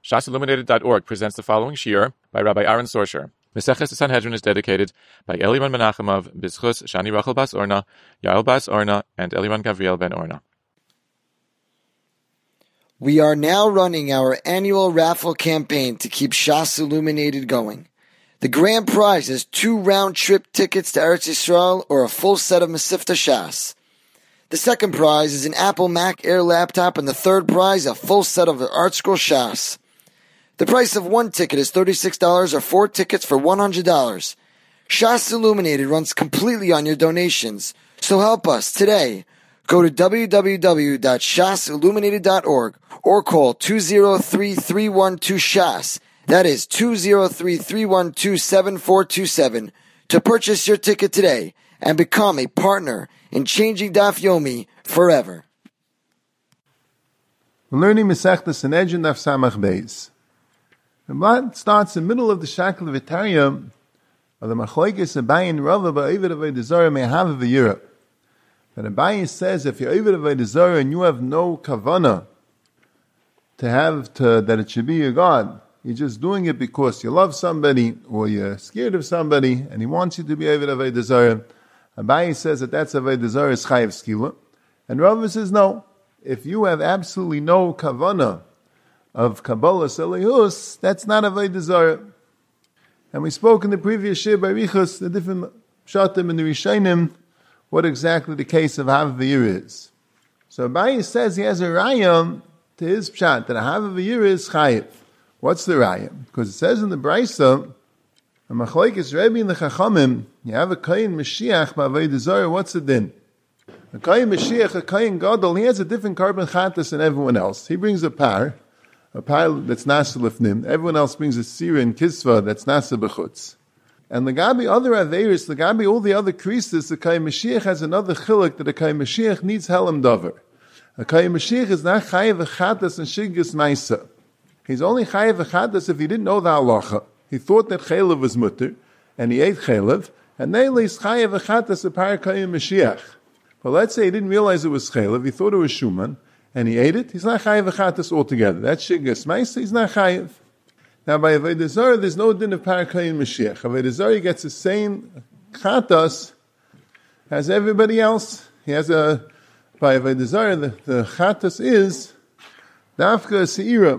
ShasIlluminated.org presents the following shiur by Rabbi Aaron Sorsher. Meseches Sanhedrin is dedicated by Eliran Menachemov, Bizchus, Shani Rachel Bas Orna, Yael Bas Orna, and Eliran Gavriel Ben Orna. We are now running our annual raffle campaign to keep Shas Illuminated going. The grand prize is 2 round-trip tickets to Eretz Yisrael or a full set of Mesivta Shas. The second prize is an Apple Mac Air laptop, and the third prize a full set of ArtScroll Shas. The price of 1 ticket is $36 or 4 tickets for $100. Shas Illuminated runs completely on your donations, so help us today. Go to www.shasilluminated.org or call 203-312-SHAS. That is 203-312-7427 to purchase your ticket today and become a partner in changing Daf Yomi forever. We're learning Masechta Sanhedrin Daf Samach Beis. The Ramban starts in the middle of the Shakel V'Tarya of the Machlokes Abaye and Rava ba'Ovid Avodah Zarah me'Hava v'Yira. And Abaye says if you're Ovid Avodah Zarah and you have no kavanah that it should be your God, you're just doing it because you love somebody or you're scared of somebody and he wants you to be Ovid Avodah Zarah. Abaye says that's Avodah Zarah is Chayav Skila. And Rava says no. If you have absolutely no kavanah of Kabbalah Salihus, that's not Avodah Zarah. And we spoke in the previous Shir by Richuss, the different Pshatim and the Rishonim, what exactly the case of Hava v'Yira is. So Abaye says he has a raya to his Pshat, that a Hava v'Yira is Chayiv. What's the raya? Because it says in the Braisa, a Machlokes Rebbe and the Chachamim, you have a Kohen Mashiach b'Avodah Zarah, what's the din? A Kohen Mashiach, a Kohen Gadol, he has a different carbon chatas than everyone else. He brings a par that's nasa lifnim. Everyone else brings a sira and kisva that's nasa b'chutz. And Lagabi other averis, Lagabi all the other krisis, the Kohen Mashiach has another chiluk that a Kohen Mashiach needs helam davar. A Kohen Mashiach is not chayiv v'chatas and shiggas maisa. He's only chayiv v'chatas if he didn't know the halacha. He thought that chaylev was mutter, and he ate chaylev, and they is chayiv v'chatas a par Kohen Mashiach. But let's say he didn't realize it was chaylev, he thought it was shuman, and he ate it, he's not chayiv v'chatas altogether. That's shiggas maisa, he's not chayiv. Now by Avodah Zarah, there's no din of par Kohen Mashiach. Avodah Zarah gets the same chatas as everybody else. He has by Avodah Zarah, the chatas is dafka seira.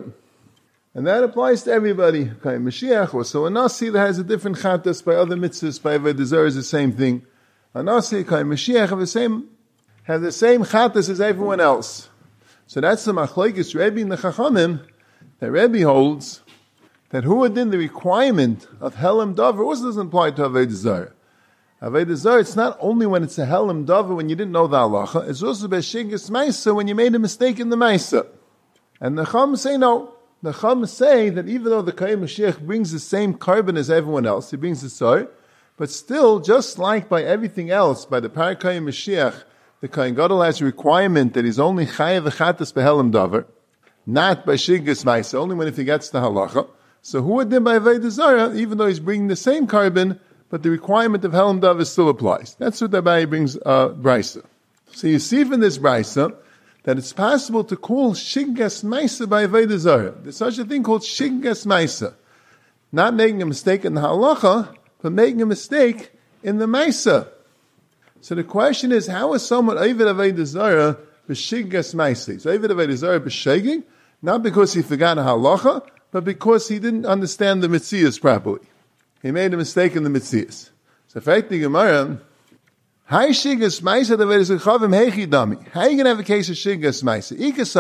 And that applies to everybody. Kohen Mashiach, also a Nasi that has a different chatas by other mitzvahs, by Avodah Zarah is the same thing. A Nasi, Kohen Mashiach have the same chatas as everyone else. So that's the Machlokes Rebbe and the Chachamim, that Rebbe holds that who would in the requirement of Helam Davar also doesn't apply to Avodah Zarah. Avodah Zarah, it's not only when it's a Helam Davar when you didn't know the halacha, it's also B'Shiggas Maisa when you made a mistake in the Maisa. And the Chum say no. The Chum say that even though the Kohen Mashiach brings the same carbon as everyone else, he brings the Sar, but still, just like by everything else, by the Par Kohen Mashiach, the Kohen Gadol has a requirement that he's only Chayav V'Chatas B'Helam Davar, not by Shiggas Maisa, only when if he gets the halacha. So who would then by Avodah Zarah, even though he's bringing the same carbon, but the requirement of Helam Davar still applies. That's what Abaye brings Brisa. So you see from this Brisa that it's possible to call Shiggas Maisa by Avodah Zarah. There's such a thing called Shiggas Maisa. Not making a mistake in the halacha, but making a mistake in the Maisa. So the question is, how is someone Ovid Avodah Zarah b'Shiggas Maisa? So Ovid Avodah Zarah b'Shegig, not because he forgot a halacha, but because he didn't understand the Metzias properly. He made a mistake in the Metzias. So, fact the Gemara, how are you going to have a case of Shiggas Maisa?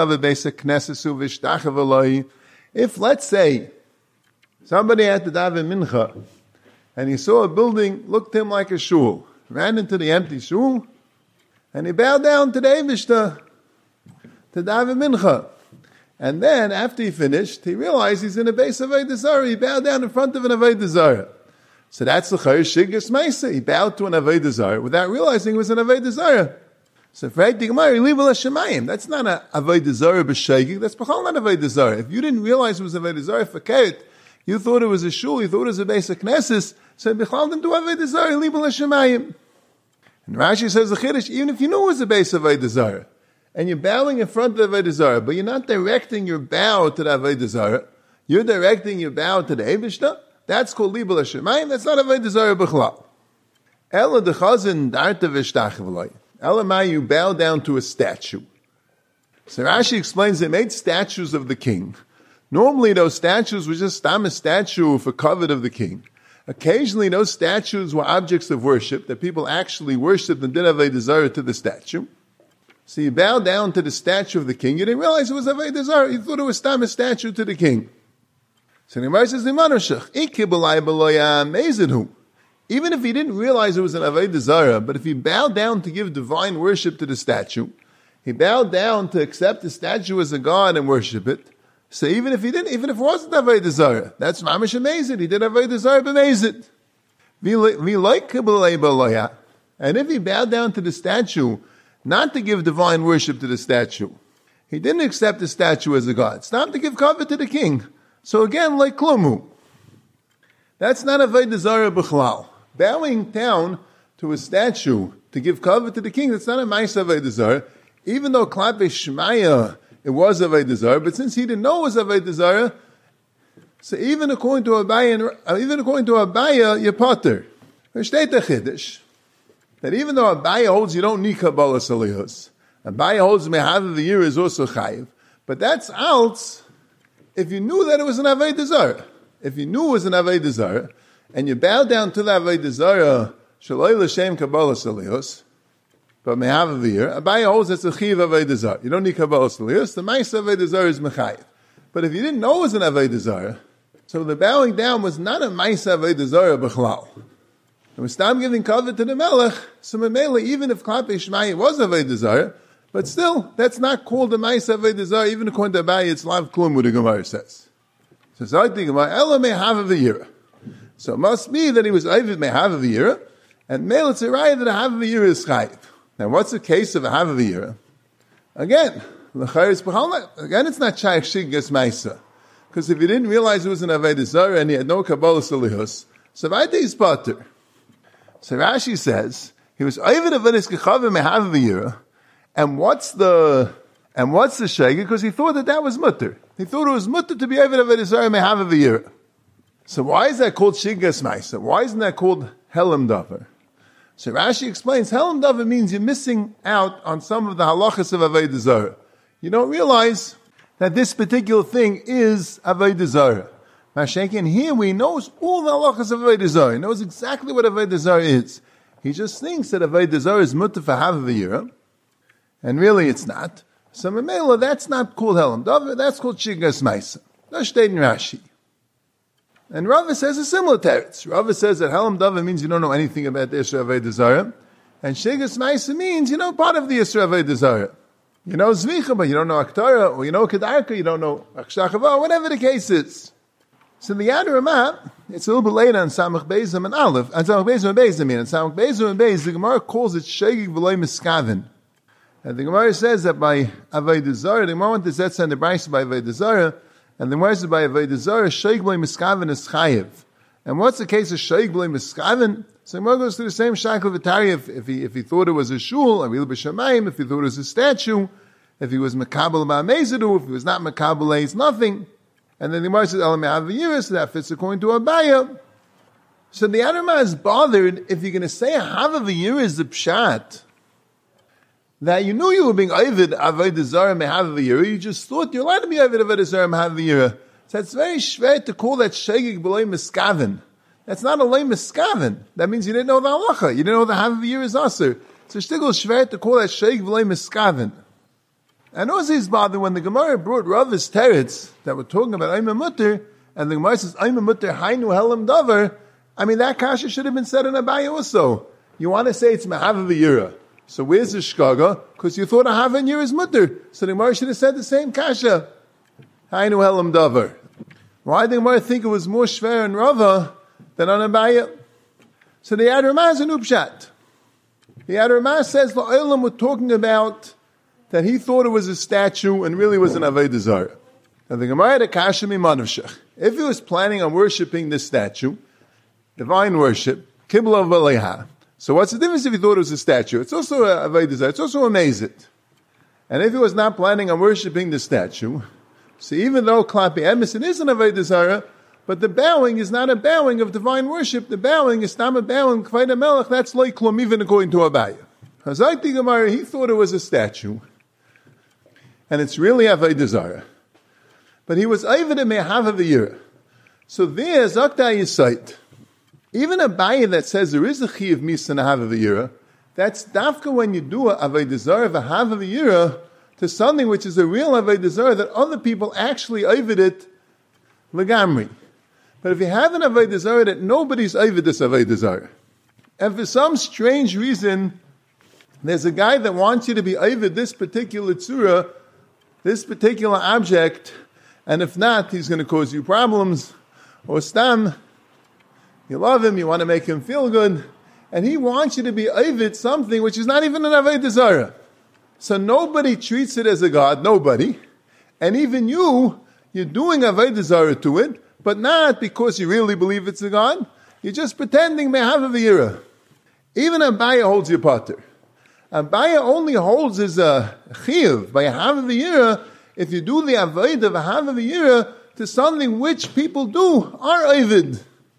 If, let's say, somebody had to daven mincha, and he saw a building, looked to him like a shul, ran into the empty shul, and he bowed down to the Eivishter to daven mincha. And then, after he finished, he realized he's in a base of Avodah Zarah. He bowed down in front of an Avodah Zarah. So that's the Chayr Shiggas Maisa. He bowed to an Avodah Zarah without realizing it was an Avodah Zarah. So for the Gemara, Liva L'Shemayim. That's not an Avodah Zarah b'Shegig. That's B'chal not Avodah Zarah. If you didn't realize it was Avodah Zarah for Keret, you thought it was a shul, you thought it was a base of Knesses, so B'chal didn't do Avodah Zarah, Liva L'Shemayim. And Rashi says the Chiddush, even if you knew it was a base of Avodah Zarah, and you're bowing in front of the Avodah Zarah, but you're not directing your bow to the Avodah Zarah, You're directing your bow to the Eibishter. That's called Libel HaShemayim. That's not Avodah Zarah B'chlal. Ela dechazin darta v'shtach v'loi. Ela ma, you bow down to a statue. So Rashi explains they made statues of the king. Normally those statues were just a statue for covet of the king. Occasionally those statues were objects of worship that people actually worshipped and did Avodah Zarah to the statue. So you bow down to the statue of the king. You didn't realize it was Avodah Zarah. You thought it was a statue to the king. So the Gemara says, even if he didn't realize it was an Avodah Zarah, but if he bowed down to give divine worship to the statue, he bowed down to accept the statue as a god and worship it. So even if it wasn't Avodah Zarah, that's mamish amazing. He did Avodah Zarah b'mezid. And if he bowed down to the statue, not to give divine worship to the statue, he didn't accept the statue as a god. It's not to give cover to the king. So again, like klumu. That's not Avodah Zarah b'chlal. Bowing down to a statue to give cover to the king, that's not a ma'aseh Avodah Zarah. Even though Klape Shmaya, it was Avodah Zarah, but since he didn't know it was Avodah Zarah, so even according to Abaya, you're potter. There's a chiddush that even though Abaya holds you don't need Kabbalah Salihus, Abaya holds Mehav the year is also chayiv, but that's out if you knew that it was an Avodah Zarah. If you knew it was an Avodah Zarah, and you bow down to the Avodah Zarah, Shaloi L'Shem Kabbalah Salihus, but Mehav the year, Abaya holds that's a chiv Avodah Zarah. You don't need Kabbalah Salihus, the Ma'aseh Avodah Zarah is Mechayiv. But if you didn't know it was an Avodah Zarah, so the bowing down was not a Ma'aseh Avodah Zarah b'chlal. And we stop giving cover to the Melech, so Memele, even if Klape Shmaya was Avodah Zarah, but still, that's not called a Ma'aseh Avodah Zarah, even according to Abaya, it's Lav Klum, what the Gemara says. So it's like the Gemara, Ela Mehav the year. So it must be that he was Ovid Mehav the year, and Mele it's a raya that a Hav the year is Chayiv. Now, what's the case of a Hav the year? Again, it's not Shaykh Shiggas Maisa. Because if he didn't realize it was an Avodah Zarah and he had no Kabbalah Salihus, so Vaita is Potter. So Rashi says, he was Ovid Avodas Gechav Mehav the year, and what's the Shaykh? Because he thought that was Mutter. He thought it was Mutter to be Ovid Avodas Zarah Mehav the year. So why is that called Shiggas Maisa? Why isn't that called Helam Davar? So Rashi explains, Helam Davar means you're missing out on some of the halachas of Avodah Zarah. You don't realize that this particular thing is Avodah Zarah. Mashenkin here we knows all the halachas of Avodah Zarah. He knows exactly what Avodah Zarah is. He just thinks that Avodah Zarah is mutter for Havaviyah, and really it's not. So Memela, that's not called Helam Davar, that's called Shiggas Maisa. That's stated in Rashi. And Rava says a similar teretz. Rava says that Helam Davar means you don't know anything about the Yisra Avodah Zarah, and Shiggas Maisa means you know part of the Yisra Avodah Zarah. You know Zvicha, but you don't know Aktara, or you know Kedarka, you don't know Akshachava, whatever the case is. So the Yad Ramah, it's a little bit later on Samach Beizim and Aleph, on Samach Beizim and Beis, and Samach Beizim and Beis, the Gemara calls it Shegig V'loi Miskavin. And the Gemara says that by Avodah Zarah, the Gemara went to Zetz and the Brayso by Avodah Zarah, and the Gemara says by Avodah Zarah, Shegig V'loi Miskavin is Chayiv. And what's the case of Shegig V'loi Miskavin? So the Gemara goes to the same Shakel V'tari if he thought it was a shul, Avil B'Shamayim, if he thought it was a statue, if he was Mekabel Ba'amezidu, if he was not Mekabel, it's nothing. And then the Gemara says, Elam Me'aviyir, so that fits according to Abaya. So the Adamah is bothered if you're going to say a Havaviyir is the Pshat, that you knew you were being Ovid Avodah Zarah Me'aviyir, you just thought you're allowed to be Ovid Avodah Zarah Me'aviyir. So it's very schwer to call that Shegig B'loi Miskavin. That's not a Loi Miskavin. That means you didn't know the halacha. You didn't know the Havaviyir is Aser. So Shtigl is schwer to call that Shegig B'loi Miskavin. And also he's bothered when the Gemara brought Rava's teretz that we're talking about Aimah Mutter, and the Gemara says Aimah Mutter Hainu Helam Davar. I mean that kasha should have been said in Abaya also. You want to say it's Mehavaviyira. So where's the shkaga? Because you thought a Havaviyira is Mutter. So the Gemara should have said the same kasha. Hainu Helam Davar. Why did the Gemara think it was more shver in Rava than on Abaya? So the Yad Ramah is an upshat. The Yad Ramah says the Olam we're talking about that he thought it was a statue and really was an Avodah Zarah. Now the Gemara had a kasha mimanavshach. If he was planning on worshipping this statue, divine worship, kibla v'leiha. So what's the difference if he thought it was a statue? It's also a Avodah Zarah. It's also a mezit. And if he was not planning on worshipping the statue, So even though Klapi Emes, it is an Avodah Zarah, but the bowing is not a bowing of divine worship. The bowing is not a bowing Kvayda Melech. That's like Klum, even according to Abaye. Hazayti Gemara, he thought it was a statue, and it's really Avodah Zarah. But he was Oived Me'ahav V'yirah. So there, Zakta Yisait, even Abaye that says there is a Chi of Misa and Ahav V'yirah, that's dafka when you do a Avodah Zarah V'ahav V'yirah to something which is a real Avodah Zarah that other people actually Oived it Legamri. But if you have an Avodah Zarah that nobody's Oived this Avodah Zarah, and for some strange reason, there's a guy that wants you to be Oived this particular tzura, this particular object, and if not, he's going to cause you problems, or stam, you love him, you want to make him feel good, and he wants you to be Oived something which is not even an Avodah Zarah. So nobody treats it as a god, nobody, and even you're doing Avodah Zarah to it, but not because you really believe it's a god, you're just pretending Me'ahav V'yirah. Even Abaye holds your potter. Abaye only holds as a chiyuv by Ahav V'yirah if you do the avodah of Ahav V'yirah to something which people do are ovid.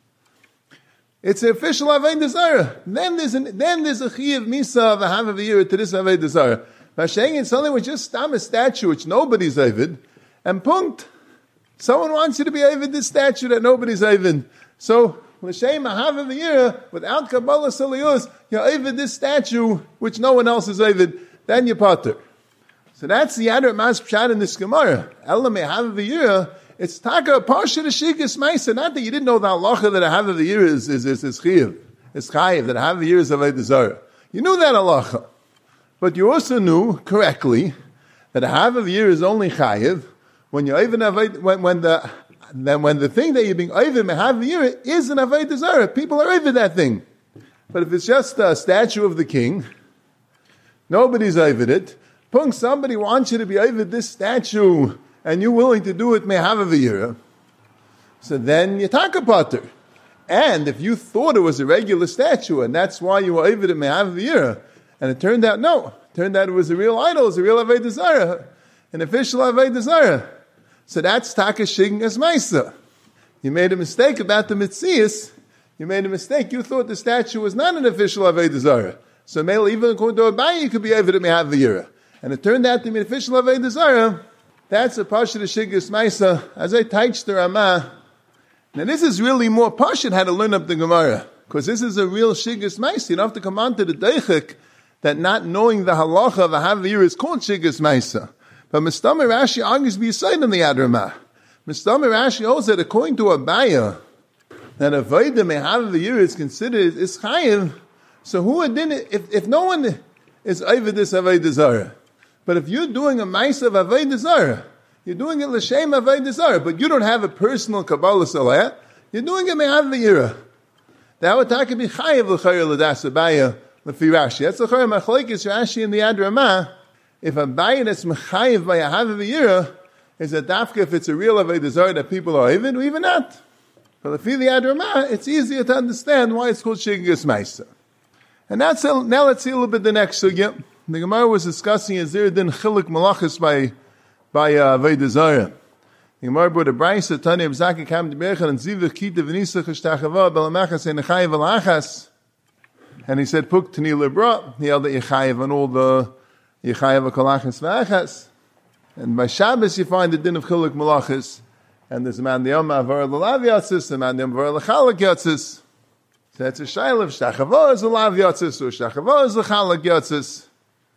It's an official avodah zarah. Then there's a chiyuv misa of Ahav V'yirah to this avodah zarah. Mashaying in something which just stam a statue which nobody's ovid, and punkt. Someone wants you to be ovid this statue that nobody's ovid. So L'shem Ahav V'yirah, without Kabbalah Saliyus, you're ovid this statue which no one else is ovid. Then you're potter. So that's the Yadar Mas Pshat in this Gemara. Elam Ahav V'yirah, it's taka parsha to shigas ma'isa. Not that you didn't know the halacha that Ahav V'yirah is chiyuv. It's chayiv, that Ahav V'yirah is avodah zarah. You knew that halacha. But you also knew correctly that Ahav V'yirah is only chayiv when you even when the thing that you're being oived Ahav V'yirah is an avodah zarah. People are oived that thing. But if it's just a statue of the king, nobody's oived it. Somebody wants you to be over this statue, and you're willing to do it Me'ahav V'yirah. So then you take a potter. And if you thought it was a regular statue, and that's why you were over it Me'ahav V'yirah, and it turned out it was a real idol, it was a real Avodah Zarah, an official Avodah Zarah. So that's taka shigin as ma'isa. You made a mistake about the mitzias. You made a mistake. You thought the statue was not an official Avodah Zarah. So even according to Abaye, you could be over it Me'ahav V'yirah. And it turned out to be an official Avodah Zarah. That's a Pasha to Shigas Maisa. As I teach the Ramah. Now this is really more Pasha how to learn up the Gemara. Because this is a real Shigas Maisa. You don't have to come on to the Deichik that not knowing the halacha of Ahav V'yirah is called Shigas Maisa. But Mistama Rashi argues beside in the Yad Ramah. Mistama Rashi holds that according to Abaye, that Avodah Me'ahav V'yirah is considered is chayiv. So who didn't, if no one is over this Avodah Zarah, but if you're doing a ma'isa of avodah zarah, you're doing it l'shem avodah zarah, but you don't have a personal Kabbalah Saleh, you're doing it Me'ahav V'yirah. That would take to be chayiv l'chayr l'das Abaye l'fi Rashi. That's l'chayr machlekes Rashi in the Yad Ramah. If Abaye that's mechayiv by Ahav V'yirah is a dafka if it's a real avodah zarah that people are even, or even not. But l'fi the Yad Ramah, it's easier to understand why it's called shigas ma'isa. And now let's see a little bit the next sugya. The Gemara was discussing Azir din chiluk malachis by Avodah Zarah. The Gemara brought a brayso Tani Abzaki Kam Debechan and Zivach Kita V'Nisa Chashtachava Belamachas and Nechayev Alachas. And he said Puk Tani Lebra. He held that Yechayev on all the Yechayev Kalachas V'Achas. And by Shabbos you find the din of chiluk malachis. And there's a man the Yom Avar L'Lav Yatzis, a man the Yom Avar L'Chalak Yatzis. So that's a shayla. Shtachava is L'Lav Yatzis, or Shtachava is L'Chalak Yatzis.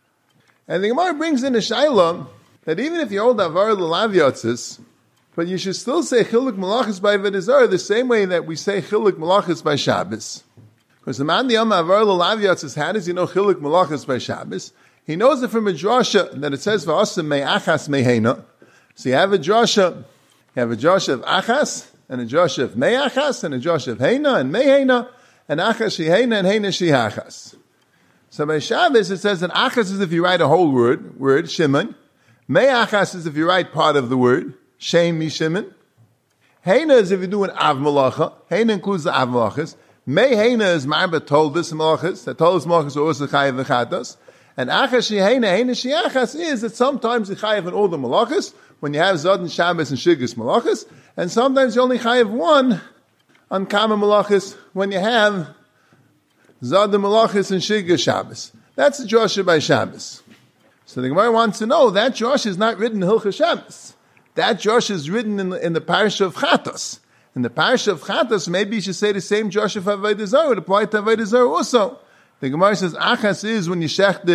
And the Gemara brings in a shayla that even if you hold avar l'lav yatzis, but you should still say chiluk malachis by Avodah Zarah the same way that we say chiluk malachis by Shabbos. Because the man the yom avar l'lav yatzis, how does he know chiluk malachis by Shabbos? He knows it from a drasha that it says v'asem me'achas me'heina. So you have a drasha of achas, and a drasha of me'achas, and a drasha of heina, and me'heina, and achas sheheina, and heina shehachas. So by Shabbos, it says that achas is if you write a whole word, Shimon. Me'achas is if you write part of the word, Shem mi Shimon. Heina is if you do an av malacha. Heina includes the av malachas. Me'heina is marba toldus malachas. The toldus malachas are also chayiv v'chatos. And achas sheheina, heina sheachas is that sometimes you chayev in all the malachas, when you have Zod and Shabbos and Shigas malachas, and sometimes you only chayev one on Kama malachas when you have Zod and malachas and Shigas Shabbos. That's the drasha by Shabbos. So the Gemara wants to know that drasha is not written in Hilchos Shabbos. That drasha is written in the parasha of Chatos. In the parasha of Chatos, maybe you should say the same drasha for Avodah Zarah would apply to Avodah Zarah also. The Gemara says achas is when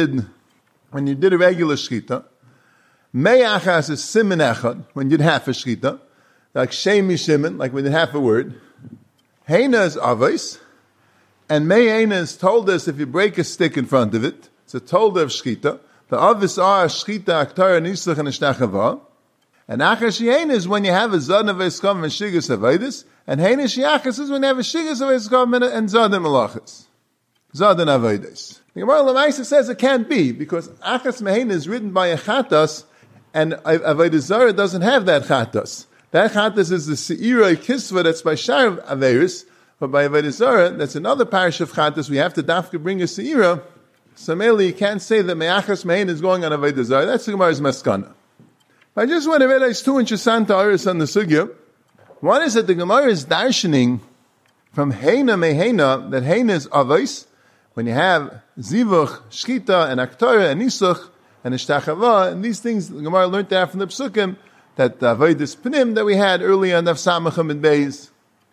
you did a regular shchita. Mei achas is siman echad, when you did half a shchita, like shemi shimen, like when you did half a word. Heina is avos, and mei heina is told us if you break a stick in front of it, it's a told of shchita. The avos are shchita, aktar, nisach, and ishtachava. And achas sheheina is when you have a zod of eskam and shigas avodas, and heina sheachas is when you have a shigas of eskam and zod and malachas. Zod and avodas. The Gemara Lamaisa says it can't be, because achas meheina is written by a chatas, and Avodah Zarah doesn't have that chatas. That chatas is the seira kisva that's by shar averis, but by Avodah Zarah, that's another parish of chatas. We have to dafka bring a seira. So mainly you can't say that me'achas meheina is going on Avodah Zarah. That's the Gemara's maskana. I just want to realize two interesting areas on the sugya. One is that the Gemara is darshaning from heina meheina, that heina is avos, when you have zivuch, shchita, and aktara, and nisuch, and ishtachava, and these things, the Gemara learned that from the psukim, that the avodas pnim that we had earlier in the Samachim and Beis.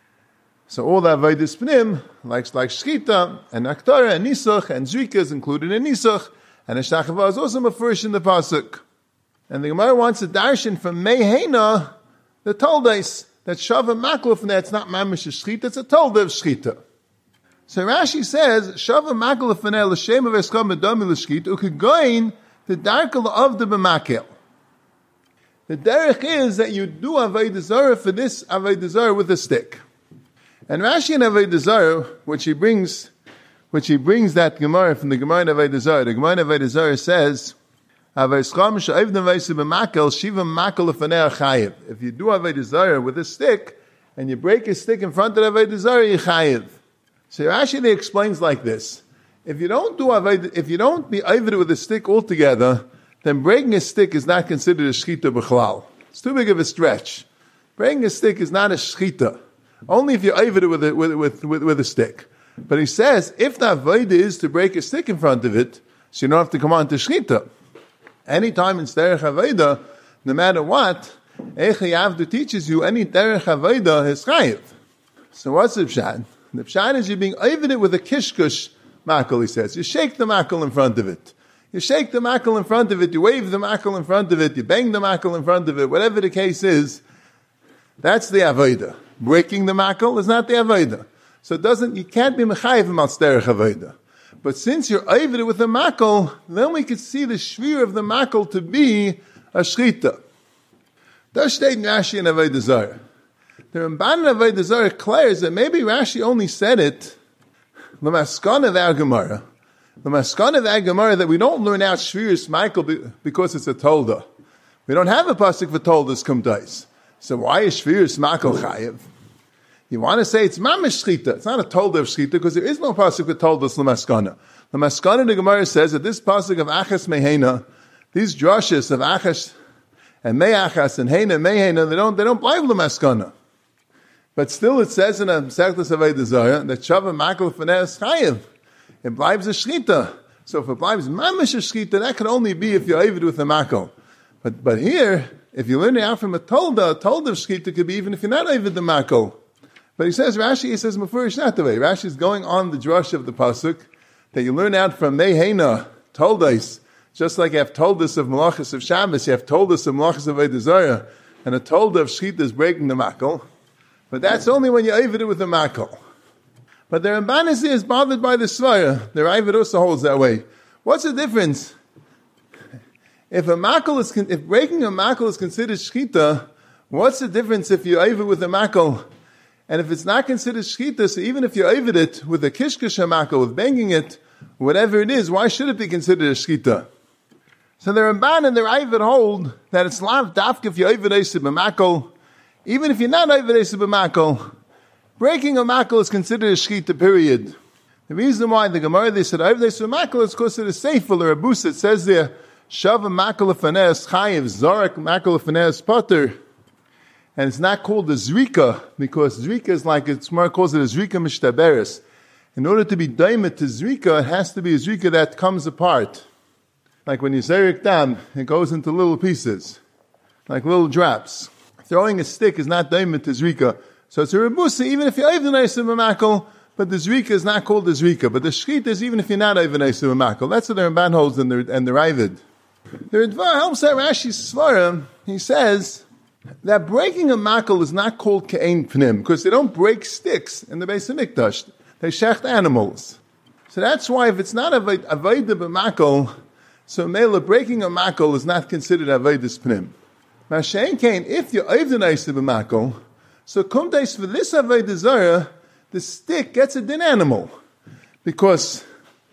So all the avodas pnim, like shchita, and aktara, and nisuch, and zrika is included in nisuch, and ishtachava is also mafurish in the pasuk. And the Gemara wants a darshan from meheina, the toldes, that shava maklo from that, it's not mamish shchita, it's a tolda of shchita. So Rashi says, Shava makal l'fanei l'shem of eskam medami l'shkit ukegoin the darkel of the b'makel. The derech is that you do Avodah Zarah for this Avodah Zarah with a stick. And Rashi in Avodah Zarah, which he brings that Gemara from the Gemara in Avodah Zarah. The Gemara in Avodah Zarah says, Avodah she'avdem v'yisi b'makel shiva makal l'fanei chayiv. If you do Avodah Zarah with a stick and you break a stick in front of Avodah Zarah, you chayiv. So Rashi explains like this: if you don't be over with a stick altogether, then breaking a stick is not considered a shchita b'chlal. It's too big of a stretch. Breaking a stick is not a shchita. Only if you're over with a stick. But he says if the avodah is to break a stick in front of it, so you don't have to come on to shchita. Anytime in derech avodah, no matter what, Echi Avdu teaches you any derech avodah is chayiv. So what's the pshat? The pshat is you're being over it with a kishkush makal, he says. You shake the makal in front of it. You shake the makal in front of it, you wave the makal in front of it, you bang the makal in front of it, whatever the case is, that's the avodah. Breaking the makal is not the avodah. So you can't be mechayiv malsterech avodah. But since you're over it with the makal, then we could see the shvir of the makal to be a shchita. Das steht in Rashi in Avodah Zarah. The Ramban in Avodah Zarah declares that maybe Rashi only said it l'maskana of our Gemara. The maskana of our Gemara that we don't learn out shvius Michael because it's a tolda. We don't have a pasuk for toldas kumtais. So why is shvius Michael chayiv? You want to say it's mamish shchita. It's not a tolda of shchita because there is no pasuk for toldas l'maskana. The maskana of the Gemara says that this pasuk of achas meheina, these drashas of achas and me'achas and heina meheina, they don't blind l'maskana. But still it says in a Masechtas Avodah Zarah that Shava Makal L'fanei is chayiv. It blives a shchita. So if it blives mamish a shchita, that can only be if you're avid with a makal. But here, if you learn it out from a tolda of shchita could be even if you're not avid the makal. But he says mafurish not the way. Rashi is going on the drush of the pasuk that you learn out from meheina toldas. Just like you have toldas of malachas of Shabbos, you have toldas of malachas of Avodah Zarah, and a tolda of shchita is breaking the makal. But that's only when you avid it with a makal. But the Ramban is bothered by the svara. The Ravid also holds that way. What's the difference? If breaking a makal is considered shchita, what's the difference if you avid with a makal? And if it's not considered shchita, so even if you avid it with a kishkish makal, with banging it, whatever it is, why should it be considered a shchita? So the Ramban and the Ravid hold that it's lav dafka if you avid a makal. Even if you're not over Eisa b'makal, breaking a makal is considered a shchita, period. The reason why the Gemara, they said, Avdei Makal, is because of the Sefer, or Abus, it says there, Shava Makal Fanes Chayiv, Zorak Makal Fanes Potter. And it's not called the Zrika, because Zrika is like, it's more calls it a Zrika Mishtaberes. In order to be daimet to Zrika, it has to be a Zrika that comes apart. Like when you Zerik Dam, it goes into little pieces, like little drops. Throwing a stick is not daimet to Zrika. So it's a Rebusa, even if you're Eiv Neisim Makal, but the Zrika is not called the Zrika. But the Shchita is even if you're not Eiv Neisim Makal. That's what the Ramban holds and the Ravid. The Ritva helps out Rashi's Svarim. He says that breaking a makal is not called Ke'ein Pnim, because they don't break sticks in the Beis HaMikdash. They shecht animals. So that's why if it's not Aveda b'makal, so Mela breaking a makal is not considered Avedas Pnim. Mashen Kain, if you're Aveda b'makal, so kumtais for this Aveda Zara, the stick gets a din animal. Because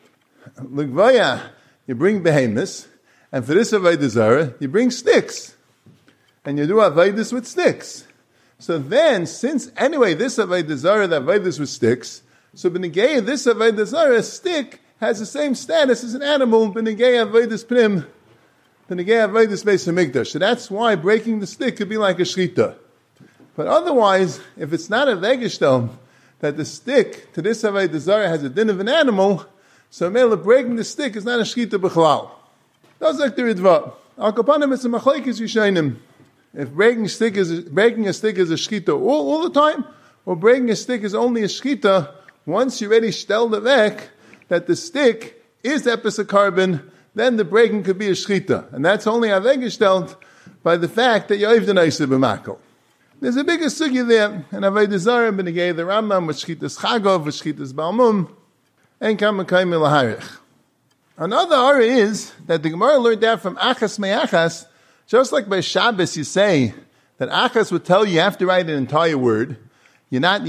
L'gvaya, you bring behemoths, and for this Aveda Zara, you bring sticks. And you do Avedis with sticks. So then, since anyway, this Aveda Zara, the Avedis with sticks, so B'negei, this Aveda Zara, stick, has the same status as an animal, B'negei Avedis Pnim, B'negei Avedis Beis HaMikdash. So that's why breaking the stick could be like a Shchita. But otherwise, if it's not a Vegeshtel, that the stick to this Aveda Zara has a din of an animal, so Mela breaking the stick is not a Shchita B'chalal. That's like the Ritva. Al Kapanim, it's a Machlekes Yishainim. If breaking a stick is a shchita all the time, or breaking a stick is only a shchita once you already shtel the vek that the stick is epis of carbon, then the breaking could be a shchita, and that's only avegestelt by the fact that you have the neiser b'makol. There's a bigger sugya there, and Aveda Zara b'negei the Rambam with shchitas chagov, with shchitas balmum, and kamakayim ilaharich. Another ara is that the Gemara learned that from achas me'achas. Just like by Shabbos you say that Achas would tell you have to write an entire word. You're not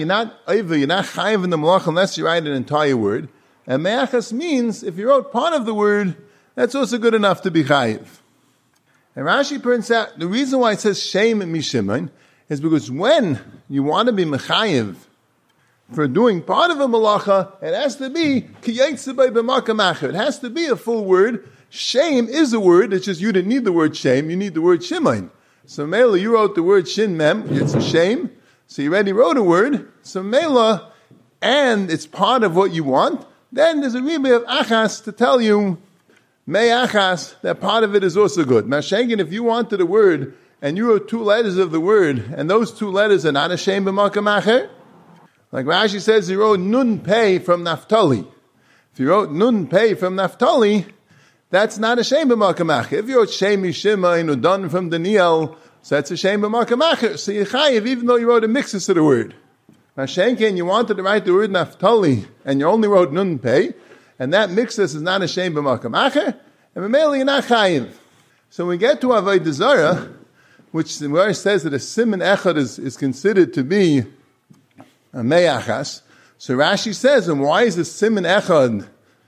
chayiv in the malach unless you write an entire word. And Me'achas means if you wrote part of the word, that's also good enough to be chayiv. And Rashi points out the reason why it says Shem Mishimon is because when you want to be mechayiv for doing part of a malacha, it has to be kiyetze by b'makam. It has to be a full word. Shame is a word, it's just you didn't need the word shame, you need the word shimain. So Mela, you wrote the word shin mem, it's a shame, so you already wrote a word, so Mela, and it's part of what you want, then there's a rebbe of achas to tell you, may achas, that part of it is also good. Mashenkin, if you wanted a word, and you wrote 2 letters of the word, and those 2 letters are not a shame b'makam acher, like Rashi says, he wrote nun pei from Naphtali. If you wrote nun pei from Naphtali, that's not a shame b'makam. If you wrote Shem Yishima and done from Daniel, so that's a shame b'makam. So you're chayiv even though you wrote a mixus of the word. Now Shenken, you wanted to write the word Naphtali, and you only wrote Nun Pei, and that mixus is not a shame b'makam. And Mamela, you're not chayiv. So when we get to Aveda Zara, which the Gemara says that a siman echad is considered to be a me'achas, so Rashi says, and why is a siman echad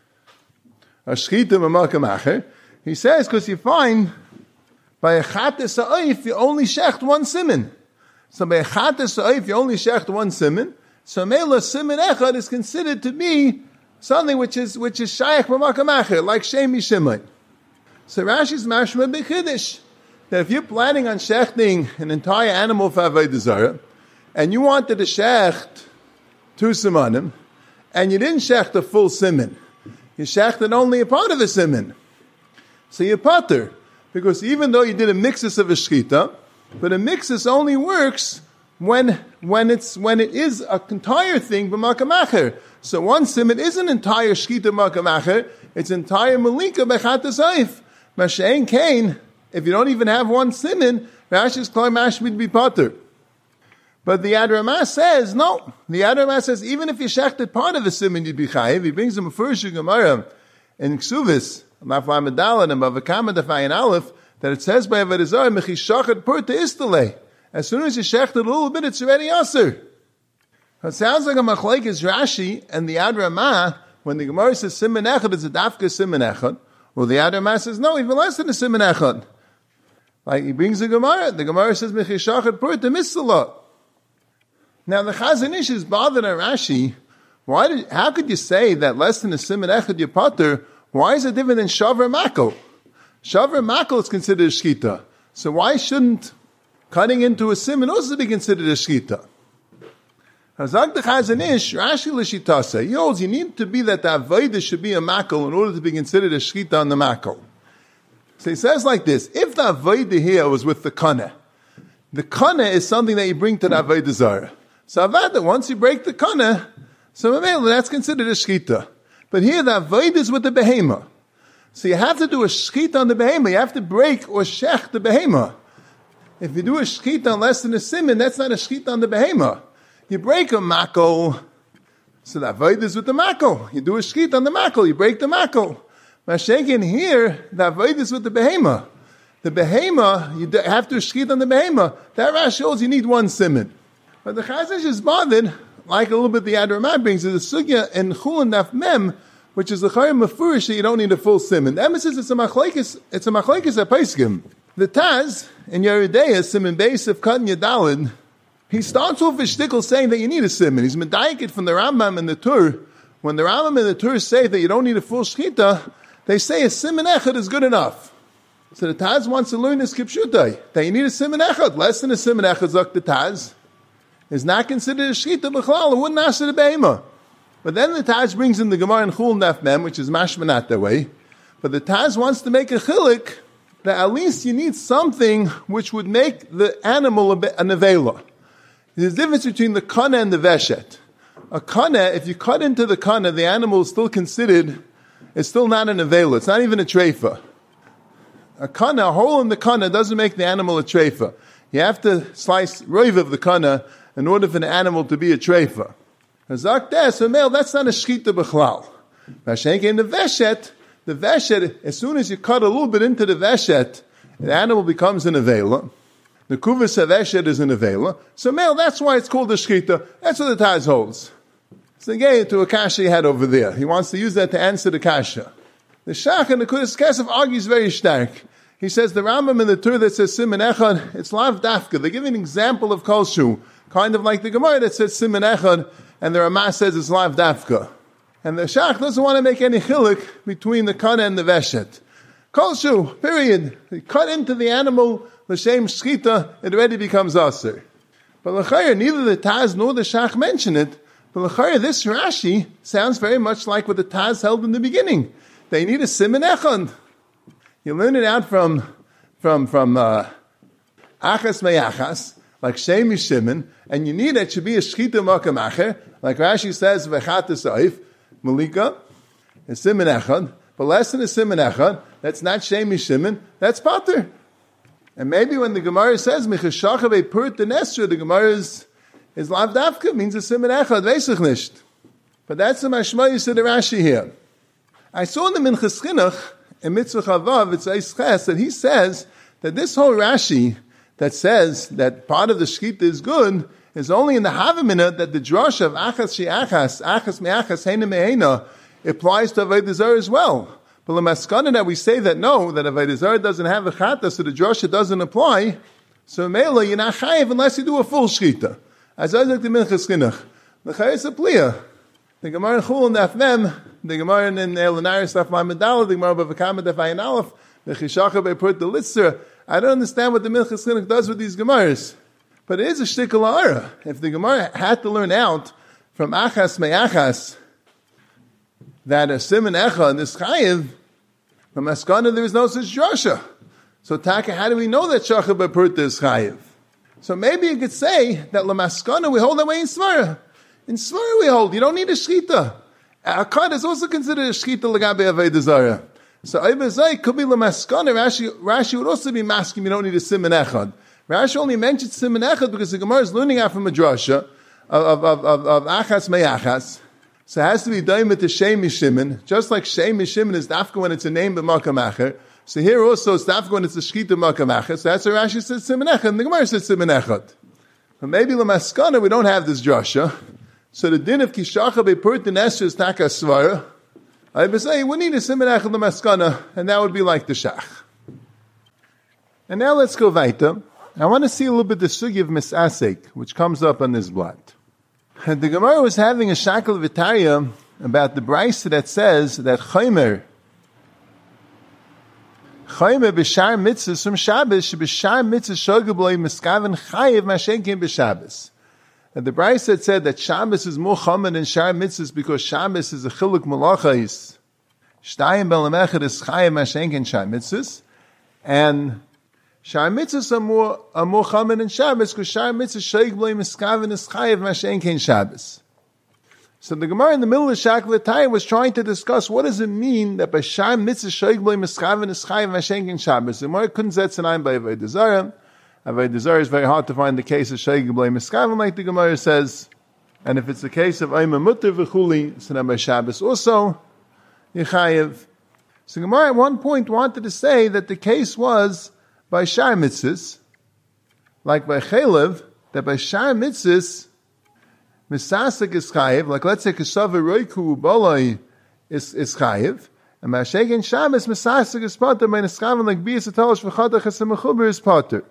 a shchita b'makam acher? He says, because you find, by a chates ha'oif, you only shecht 1 siman. So by a chates ha'oif, you only shecht 1 siman. So mela siman echad is considered to be something which is shaykh b'makam acher, like Shem Yishimai. So Rashi's mashma b'chiddush, that if you're planning on shechting an entire animal for Aveda Zara, and you wanted to shecht 2 simanim, and you didn't shecht a full siman, you shechted only a part of a siman. So you pater, because even though you did a mixus of a shchita, but a mixus only works when it is an entire thing b'makam acher. So 1 siman is an entire shchita b'makam acher, it's entire malika b'chatas ha'if. Mashein kain, if you don't even have 1 siman, Rashi's klal mashmid be pater. But the Yad Ramah says, no. The Yad Ramah says, even if you shechted part of the siman, you'd be chayiv. He brings him a first Gemara in Ksuvis, Mafla Medalad, and Bavakama Defayin Aleph, that it says by Aveda Zara, Mechi shachet purta istale. As soon as you shechted a little bit, it's already aser. It sounds like a machlekes Rashi and the Yad Ramah, when the Gemara says siman echad, it's a dafka siman echad. Well, the Yad Ramah says, no, even less than a siman echad. Like he brings the Gemara says, Mechi shachet purta misalah. Now the Chazon Ish is bothered at Rashi. How could you say that less than a siman echad you pater? Why is it different than shavar makel? Shavar makel is considered a shkita. So why shouldn't cutting into a siman also be considered a shkita? Hazak the Chazanish, Rashi l'shitase. He holds you need to be that the avodah should be a makel in order to be considered a shkita on the makel. So he says like this: if the avodah here was with the kana is something that you bring to the avodah zarah. So avada, once you break the kana, so that's considered a shkita. But here the avodah is with the behema. So you have to do a shkita on the behema. You have to break or shech the behema. If you do a shkita on less than a siman, that's not a shkita on the behema. You break a makel, so the avodah is with the makel. You do a shkita on the makel, you break the makel. Mashenkin here, the avodah is with the behema. The behema, you have to shkita on the behema. That Rashi shows you need one siman. But the Chazanish is bothered, like a little bit the Ad Ramah brings, is a sugya in Chulin Daf Mem, which is the Chayim Mefurish that you don't need a full siman. The emphasis it's a machlekes at Pesachim. The Taz in Yeridea, siman base of Katan Yadalid, he starts off his shtickle saying that you need a siman. He's medayik from the Rambam and the Tur. When the Rambam and the Tur say that you don't need a full shkita, they say a siman echad is good enough. So the Taz wants to learn this kipshutai, that you need a siman echad. Less than a siman echad, zok the Taz, is not considered a shkita b'chlal. It wouldn't ask the behema. But then the Taz brings in the Gemara in Chul Naf Mem, which is mashmanat that way. But the Taz wants to make a chilik that at least you need something which would make the animal a nevela. There's a difference between the kana and the veshet. A kana, if you cut into the kana, the animal is still considered, it's still not a nevela. It's not even a treifa. A kana, a hole in the kana doesn't make the animal a treifa. You have to slice roiv of the kana in order for the animal to be a treifa. Hazak des, a male, that's not a shkita b'chlal. Vashenke the veshet, as soon as you cut a little bit into the veshet, the animal becomes an avela. The kuvas veshet is an avela. So male, that's why it's called a shkita. That's what the Taz holds. So again, to a kasha he had over there. He wants to use that to answer the kasha. The Shach and the Kudas Kesef argues very stark. He says the Rambam in the Tur that says siman echad, it's lav dafka. They give an example of kolshu, kind of like the Gemara that says siman echad, and the Ramah says it's lav dafka. And the Shach doesn't want to make any chilik between the kana and the veshet. Kolshu, period. You cut into the animal, l'shem shchita, it already becomes aser. But l'chayr, neither the Taz nor the Shach mention it, but l'chayr, this Rashi sounds very much like what the Taz held in the beginning. They need a siman echad. You learn it out from achas meyachas, like shem yishimin, and you need it to be a shchita makam acher, like Rashi says, v'chat esaif, malika, a siman echad, but less than a siman echad, that's not shem yishimin, that's pater. And maybe when the Gemara says, michashachav pert the nestra, the Gemara is lav dafka, means a siman echad, veisach nisht. But that's the mashmayis of the Rashi here. I saw in the Minchas Chinuch, in Mitzvah Chavav, it's Eis Ches, that he says that this whole Rashi that says that part of the Shkita is good is only in the Havamina that the Drosh of Achas She'achas, Achas Me'achas, Heina Me'ena, applies to Avodah Zarah as well. But the Maskana that we say that no, that Avodah Zarah doesn't have a Chata, so the Drosh doesn't apply, so Me'ela, you're not Chayiv unless you do a full Shkita. As I like the Minchas Chinuch. The Chayes Apliya. The Gemara in Chul and Daf Mem, the Gemara in Elanaris Daf Ma'amedal, the Gemara Bavakama Daf Ayin Aleph, the Chishacha Be'purt the Litzer. I don't understand what the Minchas Chinuch does with these Gemaras. But it is a shtickle ha'ara. If the Gemara had to learn out from Achas Me'achas that a Siman Echad is Chayiv, from Maskana there is no such drasha. So Taka, how do we know that Shacha Be'purt is Chayiv? So maybe you could say that Lamaskana we hold that way in Svara. In Svara we hold, you don't need a shkita. Akkad is also considered a shkita l'gabe avodah zarah. So Ibazai could be l'maskana. Rashi would also be masking, you don't need a siman echad. Rashi only mentioned siman echad because the Gemara is learning out from a drasha of achas me'achas. So it has to be daimah to shem mishimin, just like shem mishimin is dafka when it's a name b'makam acher. So here also it's dafka when it's a shkita b'makam acher. So that's why Rashi says siman echad, and the Gemara says siman echad. But maybe l'maskana we don't have this drasha. So the din of kishacha be'purt the nesher is taka svara. I would say we need a siman echad l'maskana, and that would be like the shach. And now let's go weiter. I want to see a little bit the sugi of misasek, which comes up on this blot. And the Gemara was having a shakel v'tarya about the brisa that says that chaymer b'shar mitzvahs from Shabbos, b'shar mitzvahs shogeg b'loi miskaven chayiv mashenkin b'Shabbos. And the brisa said that Shabbos is more chamer than shar mitzvahs because Shabbos is a chiluk malachais. Shtayim belamechad is chayiv mashenkin shar mitzvahs, and shar mitzvahs are more chamer than Shabbos because shar mitzvahs shogeg b'loi miskaven is chayiv mashenkin Shabbos. So the Gemara in the middle of Shakel V'Tayim was trying to discuss what does it mean that by Shar Mitzvah Shogeg B'loi Mischaven is Chayiv Mashenkin Shabbos. The Gemara couldn't set Tzanaim by Avodah Zarah. Avodah Zarah is very hard to find the case of Shogeg B'loi Mischaven, like the Gemara says. And if it's the case of Ayma Mutter V'Chuli, so then by Shabbos also, Yechayiv. So the Gemara at one point wanted to say that the case was by Shar Mitzvahs, like by Chelev, that by Shar Mitzvahs, Misasik is chayiv, like let's say Kesava Roiku Boloi is chayiv, and Mashegen Shabbos Misasik is potter, by Neskavan like Bias Atalish V'chadach Hasemechuber is potter.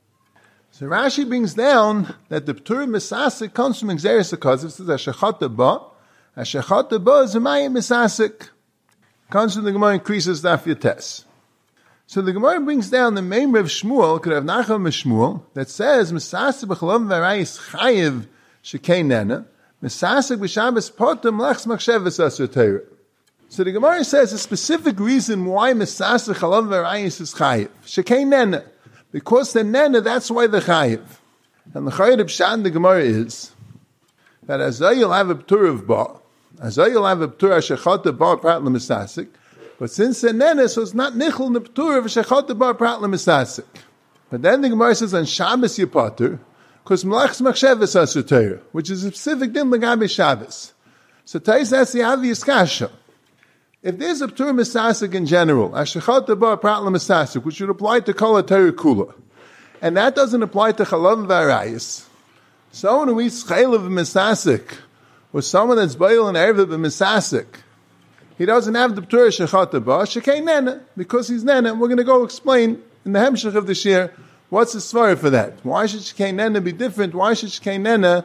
So Rashi brings down that the P'tur Misasik comes from Exeris HaKazav. It says Hashachata Ba. Hashachata Ba is Umayim Misasik. Comes from the Gemara increases Daf Yates. So the Gemara brings down the Meimer of Shmuel, could have Nacham of Shmuel, that says Misasik B'chalam V'arayis chayiv Shekei Nena, Misasik b'Shabbos Potem Lechs Machshavas Asur Torah. So the Gemara says a specific reason why Misasik Chalav V'Arayis is Chayiv. Shekei Nena. Because the Nena, that's why the Chayiv. And the Chayiv Pshat the Gemara is that Azay you'll have a P'tur of Ba, Azay you'll have a P'tur Hashachata Ba Prat L'Misasik, but since the Nena, so it's not Nichel in the P'tur of Hashachata Ba Prat L'Misasik. But then the Gemara says on Shabbos Yipater, because Melach's Machshavas Asur Torah, which is a specific din l'gabe Shabbos. So Tais, that's the obvious kasha. If there's a P'tur Misasik in general, Hashachata Ba Prat L'Misasik, which would apply to Kol HaTorah Kula, and that doesn't apply to Chalav V'Arayis, someone who eats Chaylev Misasik, or someone that's Bayil and Erev Misasik, he doesn't have the P'tur Hashachata Ba, Shekei Nena, because he's Nena. We're going to go explain in the Hemshech of the Shir, what's the svara for that? Why should Shekei Nena be different? Why should Shekei Nena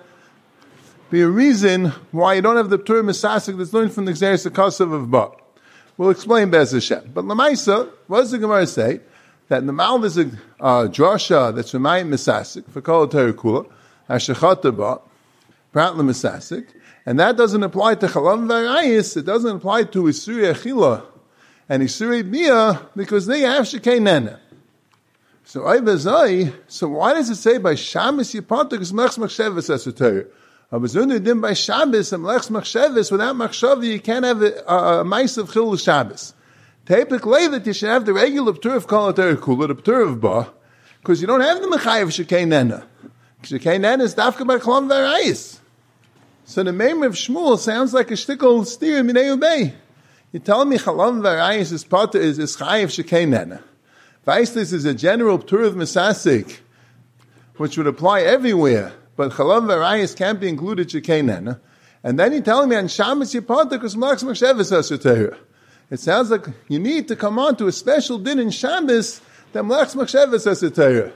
be a reason why you don't have the P'tur Misasik that's learned from the Xeris HaKasav of Ba? We'll explain Be'ez Hashem. But Lamaisa, what does the Gemara say? That in the Mal there's a drasha that's Ramayim Misasik, for Kol HaTorah Kula, Hashachata Ba, Prat L'Misasik, and that doesn't apply to Chalav V'Arayis, it doesn't apply to Isurei Achila and Isurei Bia, because they have Shekei Nena. So why does it say by Shabbos Yipater because Melech's Machshavas Asur Torah? Abazunu din by Shabbos and Melech's Machshavas, without Machshav you can't have a mice of Chilul Shabbos. Typically that you should have the regular P'tur of Kol HaTorah Kula, the P'tur of Ba, because you don't have the Mechayev Shekei Nena. Shekei Nena is Dafka by Chalav V'Arayis. So the Meimer of Shmuel sounds like a shtickle steer Minei Ubei. You tell me Chalav V'Arayis is Potter is Chayev Shekei Nena. This is a general P'tur of Misasik, which would apply everywhere, but Chalav V'Arayis can't be included Shekei Nena. And then you're telling me on Shabbos Yipater because Melach's Machshavas Asur Torah. It sounds like you need to come on to a special din in Shabbos that Melach's Machshavas Asur Torah.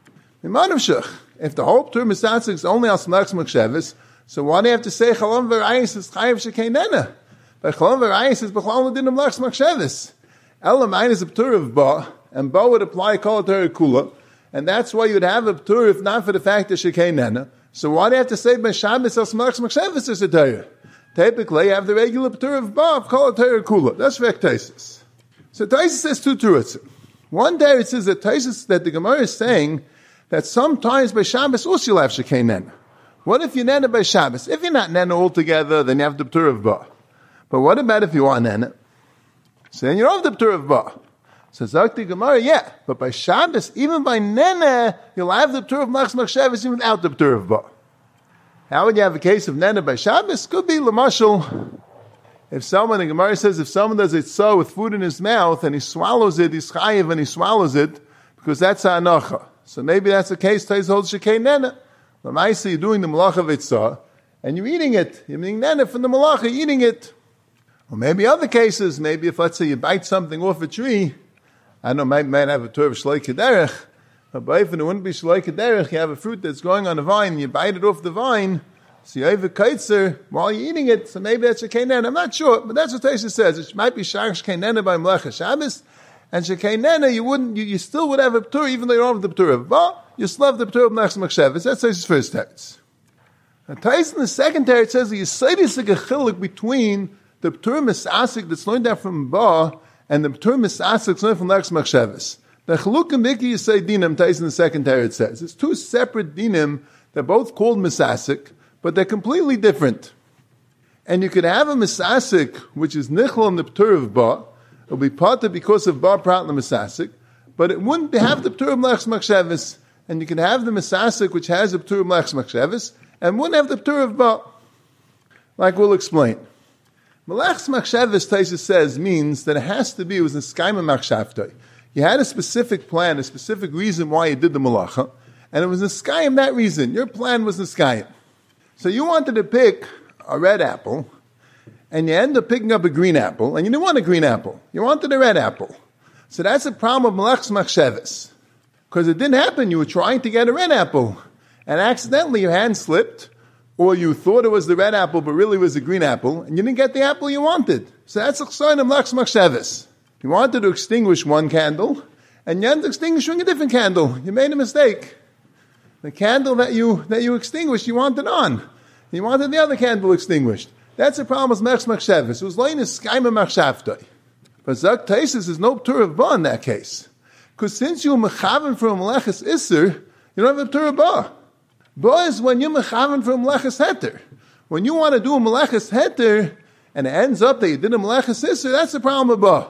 If the whole P'tur Misasik is only on Melach's Machshavas, so why do you have to say Chalav V'Arayis is Chayev Shekei Nena? But Chalav V'Arayis is B'chlal Din of Melach's Machshavas. Elamine is a P'tur of Ba, and Ba would apply Kol HaTorah Kula, and that's why you'd have a P'tur if not for the fact that Shekei Nena. So why do you have to say by Shabbos as Melach's Machshavas Asur Torah? Typically, you have the regular P'tur of Ba of Kol HaTorah Kula. That's Vek Taisis. So Taisis says two Turutzim. One day it says that Taisis, that the Gemara is saying that sometimes by Shabbos also you'll have Shekei Nena. What if you Nena by Shabbos? If you're not Nena altogether, then you have the P'tur of Ba. But what about if you are Nena? So then you don't have the P'tur of Ba. So Zakti Gemara, yeah, but by Shabbos, even by Nena, you'll have the P'tur of Melach's Machshavas even without the P'tur of Ba. How would you have a case of Nena by Shabbos? Could be Lamashal. If someone, the Gemara says, if someone does it so with food in his mouth and he swallows it, he's chayiv and he swallows it, because that's a anacha. So maybe that's the case, Tais holds Shekei Nena. Lamaisa, you're doing the malacha of Itzah, and you're eating it. You're eating Nena from the malacha, you're eating it. Or maybe other cases, maybe if, let's say, you bite something off a tree, I don't know, might have a Torah of Shloi Kederech, but if it wouldn't be Shloi Kederech, you have a fruit that's growing on a vine, and you bite it off the vine, So you have a kaitzer while you're eating it, so maybe that's Shekei Nena. I'm not sure, but that's what Taisa says. It might be Shar Shekei Nena by Melecha Shabbos, and Shekei Nena, you still would have a P'tur, even though you don't have the P'tur of Ba, you still have the P'tur of Melecha Shabbos. That's Taisa's first teretz. Now Taisa in the second teretz says the Yisayis like a chiluk between the P'tur Misasik that's learned out from Ba and the P'tur Misasik that's learned from Melecha Shabbos. The Chaluk and Miki Yisay Dinim, Taisa in the second teretz says. It's two separate Dinim, they're both called Misasik, but they're completely different. And you could have a Misasik, which is Nichol and the P'tur of Ba. It'll be Pata because of Ba Prat Misasik, but it wouldn't have the P'tur of Melecha Machshavos. And you can have the Misasik, which has the P'tur of Melecha Machshavos, and wouldn't have the P'tur of Ba. Like we'll explain. Melecha Machshavos, Taisa says, means that it has to be, it was a Skaima Machshavtoi. You had a specific plan, a specific reason why you did the Malacha, and it was a Skayim that reason. Your plan was the Skayim. So you wanted to pick a red apple, and you end up picking up a green apple, and you didn't want a green apple. You wanted a red apple. So that's the problem of Melecha Machshavos. Because it didn't happen. You were trying to get a red apple, and accidentally your hand slipped, or you thought it was the red apple, but really it was the green apple, and you didn't get the apple you wanted. So that's the sign of Melecha Machshavos. You wanted to extinguish one candle, and you ended up extinguishing a different candle. You made a mistake. The candle that you extinguished, you wanted on. You wanted the other candle extinguished. That's the problem with Melecha Machshavos. It was like a Skaima Machshavtoi. But Zak Taisis is no P'tur of Ba in that case. Because since you're mechaven for a Melechas Isser, you don't have a P'tur of Ba. Ba is when you're mechaven for a Melechas Heter. When you want to do a Melechas Heter, and it ends up that you did a Melechas Isser, that's the problem of Ba.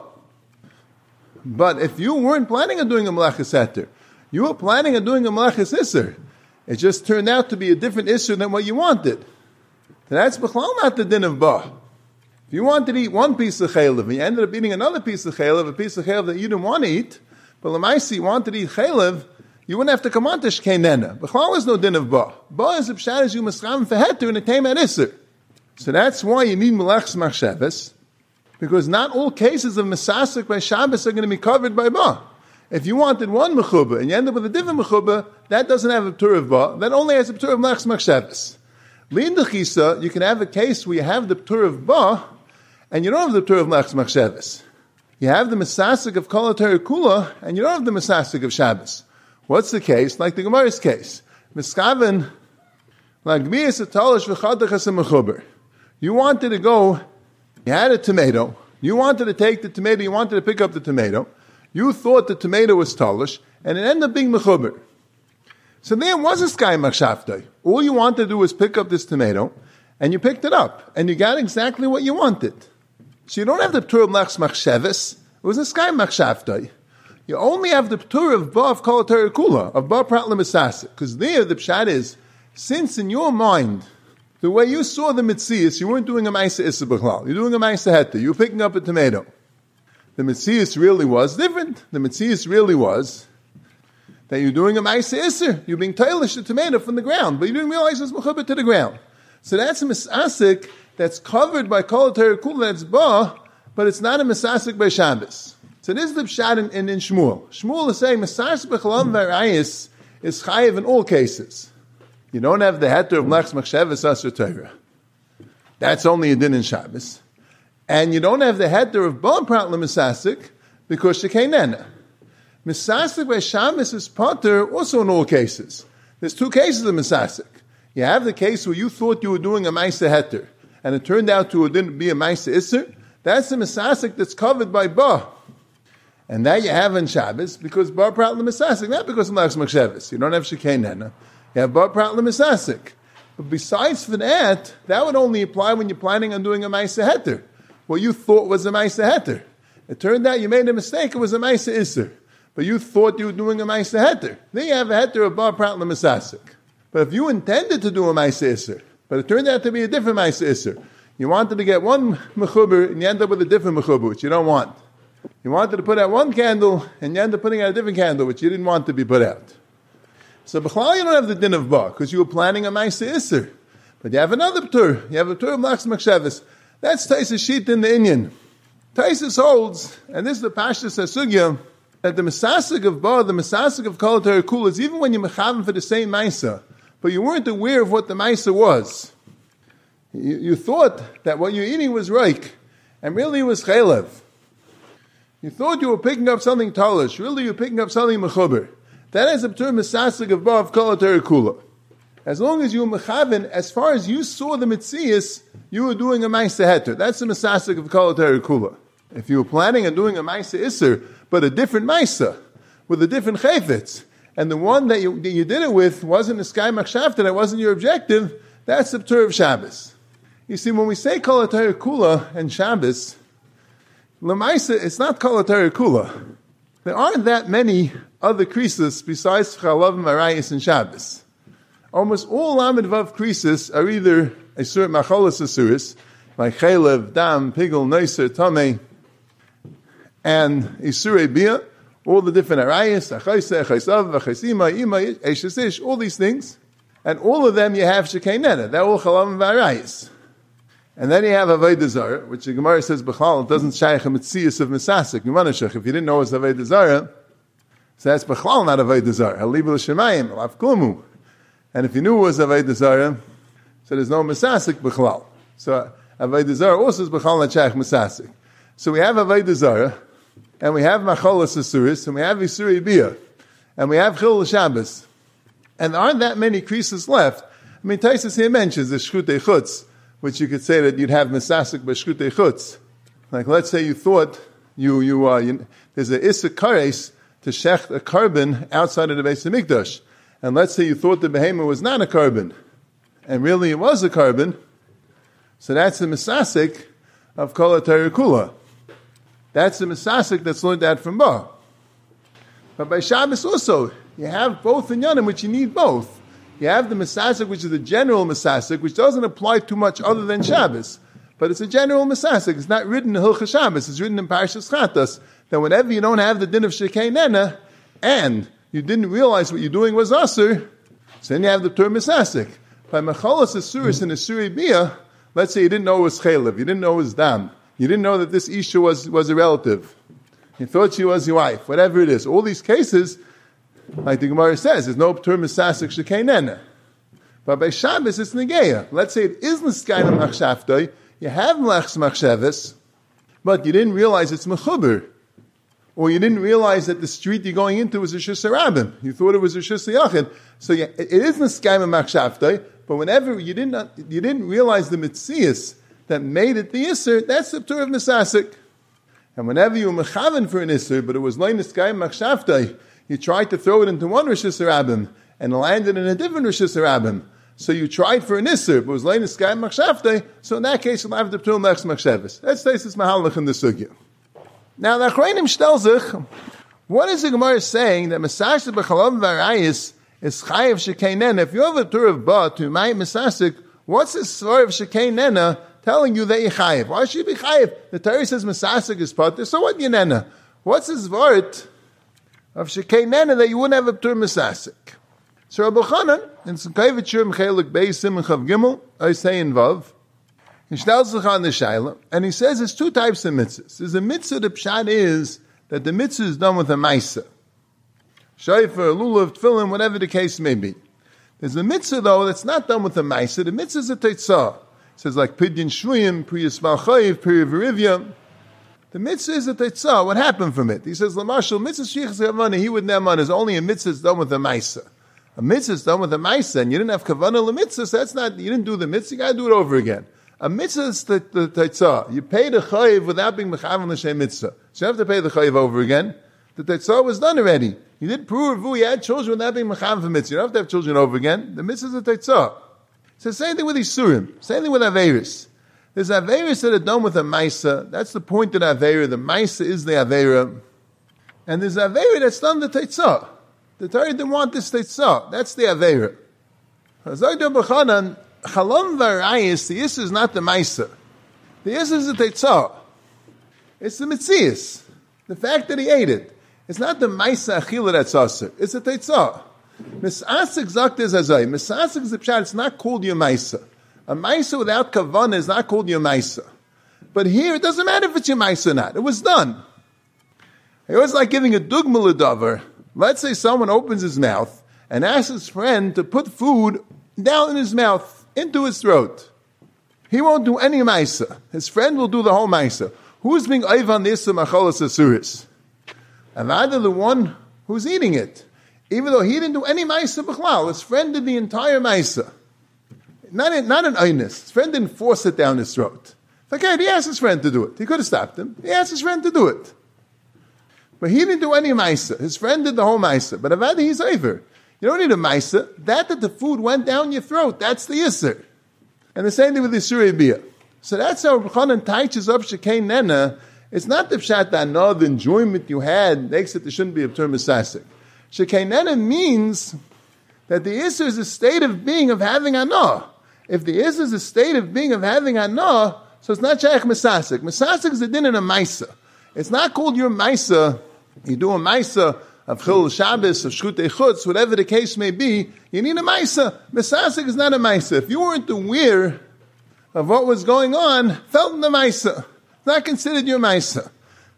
But if you weren't planning on doing a Melechas Heter, you were planning on doing a Melechas Isser, it just turned out to be a different Isser than what you wanted. And that's B'chlal not the din of Ba. If you wanted to eat one piece of chaylev, and you ended up eating another piece of chaylev, a piece of chaylev that you didn't want to eat, but Lamaisi you wanted to eat chaylev, you wouldn't have to come on to Shekei Nena. B'chlal is no din of Ba. Ba is a pshat as you mascham for heter and a teim at Isser. So that's why you need Melecha Machshavos, because not all cases of Mesasik by Shabbos are going to be covered by Ba. If you wanted one mechuba and you end up with a different mechuba, that doesn't have a P'tur of Ba, that only has a P'tur of Melecha Machshavos. L'indachisa, you can have a case where you have the P'tur of Ba, and you don't have the P'tur of Melecha Machshavos. You have the Mesasik of Kol HaTorah Kula, and you don't have the Mesasik of Shabbos. What's the case? Like the Gemara's case. Miskaven, Lagmias Atalish V'chadachas Mechuber. You wanted to go, you had a tomato, you wanted to take the tomato, you wanted to pick up the tomato, you thought the tomato was talish, and it ended up being mechuber. So there was a sky machshavtoi. All you wanted to do was pick up this tomato, and you picked it up, and you got exactly what you wanted. So you don't have the P'tur of Melecha Machshavos, it was a sky machshavtoi. You only have the P'tur of Ba of Kol HaTorah Kula, of Ba Prat L'Misasik, because there the pshat is, since in your mind, the way you saw the Metzias, you weren't doing a Maisa Issa B'chlal, you're doing a Maisa Heter, you were picking up a tomato. The Metzias really was different. The Metzias really was that you're doing a Maisa Isser. You're being tailish the tomato from the ground, but you didn't realize it's mechuber to the ground. So that's a Misasik that's covered by Kol HaTorah Kula, that's Ba, but it's not a Misasik by Shabbos. So this is the pshat in Shmuel. Shmuel is saying Misasik B'chalam V'Arayis is chayiv in all cases. You don't have the heter of Melecha Machshavos Asur Torah. That's only a din in Shabbos. And you don't have the heter of Ba Prat L'Misasik because Shekei Nena. Misasik by Shabbos is pater also in all cases. There's two cases of Misasik. You have the case where you thought you were doing a Maisa Heter, and it turned out to be a Maisa Isser. That's the Misasik that's covered by Ba. And that you have in Shabbos because Ba Prat L'Misasik, not because of Melecha Machshavos. You don't have Shekei Nena. You have Ba Prat L'Misasik. But besides for that, that would only apply when you're planning on doing a Maisa Heter. What you thought was a Maisa Heter. It turned out you made a mistake, it was a Maisa Isser. But you thought you were doing a Maisa Heter. Then you have a Heter of Ba Prat L'Misasik. But if you intended to do a Maisa Isser, but it turned out to be a different Maisa Isser, you wanted to get one mechuber and you end up with a different mechuber, which you don't want. You wanted to put out one candle and you end up putting out a different candle, which you didn't want to be put out. So b'chlal you don't have the din of Ba, because you were planning a Maisa Isser. But you have another P'tur. You have a P'tur of Melecha Machshavos. That's Taisa's sheet in the Inyan. Taisus holds, and this is the Pashtus HaSugya, that the Mesasik of Ba, the Mesasik of Kol HaTorah Kula, is even when you're mechaven for the same Maisa, but you weren't aware of what the Maisa was. You thought that what you're eating was reik, and really it was chaylev. You thought you were picking up something talish, really you're picking up something mechuber. That is a term misasik of Bav Kol Kula. As long as you were mechaven, as far as you saw the mitzias, you were doing a ma'aseh heter. That's the misasik of Kol Kula. If you were planning on doing a ma'aseh iser, but a different ma'aseh, with a different chayfetz, and the one that you did it with wasn't a sky machshavta, that wasn't your objective, that's the P'tur of Shabbos. You see, when we say Kol Kula and Shabbos, L'maisa, it's not Kol Kula. There aren't that many other krisis besides Chalav, Marayis, and Shabbos. Almost all Lamed Vav krisis are either Isur Macholas Asuris, like Chaylev, Dam, Pigel, Noiser, Tameh, and Isur Bia, all the different Arayis, Achaisa, Achaisav, Achaisima, Ima, Eshesish, all these things. And all of them you have Shekei Nena. They're all Chalav and Arayis. And then you have Avodah Zarah, which the Gemara says, B'chal, it doesn't shaykh a mitzias of Misasik. If you didn't know it was Avodah Zarah, so that's B'chal, not Avodah Zarah. Halibul Shemayim, Alav Klumu. And if you knew it was Avodah Zarah, so there's no Misasik B'chal. So Avodah Zarah also is B'chal, not shaykh Misasik. So we have Avodah Zarah, and we have Macholas Asuris, and we have Isuri Bia, and we have Chil Shabbos. And there aren't that many creases left. I mean, Taisus here mentions the Shchutei Chutz, which you could say that you'd have Mesasik B'Shchutei Chutz. Like, let's say you thought there's a Issa Kares to shecht a carbon outside of the Beis HaMikdash. And let's say you thought the behemoth was not a carbon, and really it was a carbon. So that's the Mesasik of Kol Kula. That's the Mesasik that's learned that from Ba. But by Shabbos also, you have both in Yanim, which you need both. You have the Mesasik, which is the general Mesasik, which doesn't apply too much other than Shabbos. But it's a general Mesasik. It's not written in Hilchah Shabbos. It's written in Parashas Chatas. That whenever you don't have the din of Shekei Nena, and you didn't realize what you're doing was Asur, so then you have the term Mesasik. By Mecholas Asuris and Asuri Bia, let's say you didn't know it was Chaylev, you didn't know it was Dam, you didn't know that this Isha was a relative, you thought she was your wife, whatever it is. All these cases, like the Gemara says, there's no term Mesasik Shekei Nena. But by Shabbos, it's Negeya. Let's say it is Neskayim Machshavtoi, you have Mlechs Machsheves, but you didn't realize it's Mechuber. Or you didn't realize that the street you're going into was a Shus HaRabim. You thought it was a Shus HaYachid. So it is Neskayim Machshavtoi, but whenever you didn't realize the Mitzias that made it the Isser, that's the P'tur of Mesasik. And whenever you were Mechaven for an Isser, but it was Lein Neskayim Machshavtoi, you tried to throw it into one Rosh Hashanah and landed in a different Rosh Hashanah. So you tried for an Isser, but it was Lein Neskayim Machshavtoi, so in that case you'll have the P'tur Mechs Machsheves. That's Teisus Mahalach in the Sugya. Now the Achronim shtel sich, what is the Gemara saying that Mesasik B'Chalav V'Arayis is Chayev Shekei Nena? If you have a Tur of Ba to Mayim Mesasik, what's the story of Shekei Nena telling you that you're Chayev? Why should you be Chayev? The Torah says Mesasik is Pater, so what you Nena? What's this Vart of Shekei Nena that you wouldn't have a Tur Mesasik? So Rabbi Chanan, in Sukkayvet Shur M'chelik Beis Simon Chav Gimel, I say in Vav, he shtels sich on the Shaila, and he says there's two types of mitzvahs. There's a mitzvah, the pshat is that the mitzvah is done with a maisa. Shayfer, lulav, tefillin, whatever the case may be. There's a mitzvah, though, that's not done with a maisa. The mitzvah is a teitzah. It says like Pidyon Shvuyim, Priyas Malchayiv, Priyas Verivya. The mitzvah is a teitzah. What happened from it? He says, Lamashal, mitzvah shichas kavanah, he would neman, is only a mitzvah that's done with a maisa. A mitzvah is done with a maisa, and you didn't have kavanah l'mitzvah, so that's not, you didn't do the mitzvah, you gotta do it over again. A mitzvah is the teitzah. You pay the chayiv without being mechavan l'shem mitzvah. So you have to pay the chayiv over again. The teitzah was done already. You did pruvu, you had children without being mechavan for mitzvah. You don't have to have children over again. The mitzvah is a teitzah. It's the same thing with Isurim. Same thing with Averis. There's Averis that are done with a maisa. That's the point of Aveira. The maisa is the Aveira. And there's Aveira that's done the teitzah. The Torah didn't want this teitzah. That's the Aveira. Hazayda B'chanan, Chalam V'Arayis, the Yisr is not the Maisa. The Yisr is the Teitzah. It's the Mitzias. The fact that he ate it. It's not the Maisa Achila that's Asr. It's the Teitzah. Misasik Zakt is Azay. Misasik is the Pshat. It's not called your Maisa. A Maisa without Kavanah is not called your Maisa. But here, it doesn't matter if it's your Maisa or not. It was done. I always like giving a Dugma L'Davar. Let's say someone opens his mouth and asks his friend to put food down in his mouth, into his throat. He won't do any Maisa. His friend will do the whole Maisa. Who's being Ayvan Issa Macholas Asuris? And rather the one who's eating it. Even though he didn't do any Maisa B'chlal, his friend did the entire Maisa. Not an Einus. His friend didn't force it down his throat. Okay, he asked his friend to do it. He could have stopped him. He asked his friend to do it. But he didn't do any Maisa. His friend did the whole Maisa. But Avada, he's over. You don't need a Maisa. That the food went down your throat, that's the Yisr. And the same thing with the Surah Biyah. So that's how Rabbi Chanan teaches up Shekei Nena. It's not the pshat that no, the enjoyment you had makes it there shouldn't be a term Misasik. Shekei Nena means that the Yisr is a state of being of having Anah. If the Yisr is a state of being of having Anah, so it's not Shaykh Misasik. Misasik is a din in a Maisa. It's not called your Maisa. You do a Maisa of Chil Shabbos, of Shchutei Chutz, whatever the case may be, you need a Maisa. Misasik is not a Maisa. If you weren't aware of what was going on, felt in the Maisa. It's not considered your Maisa.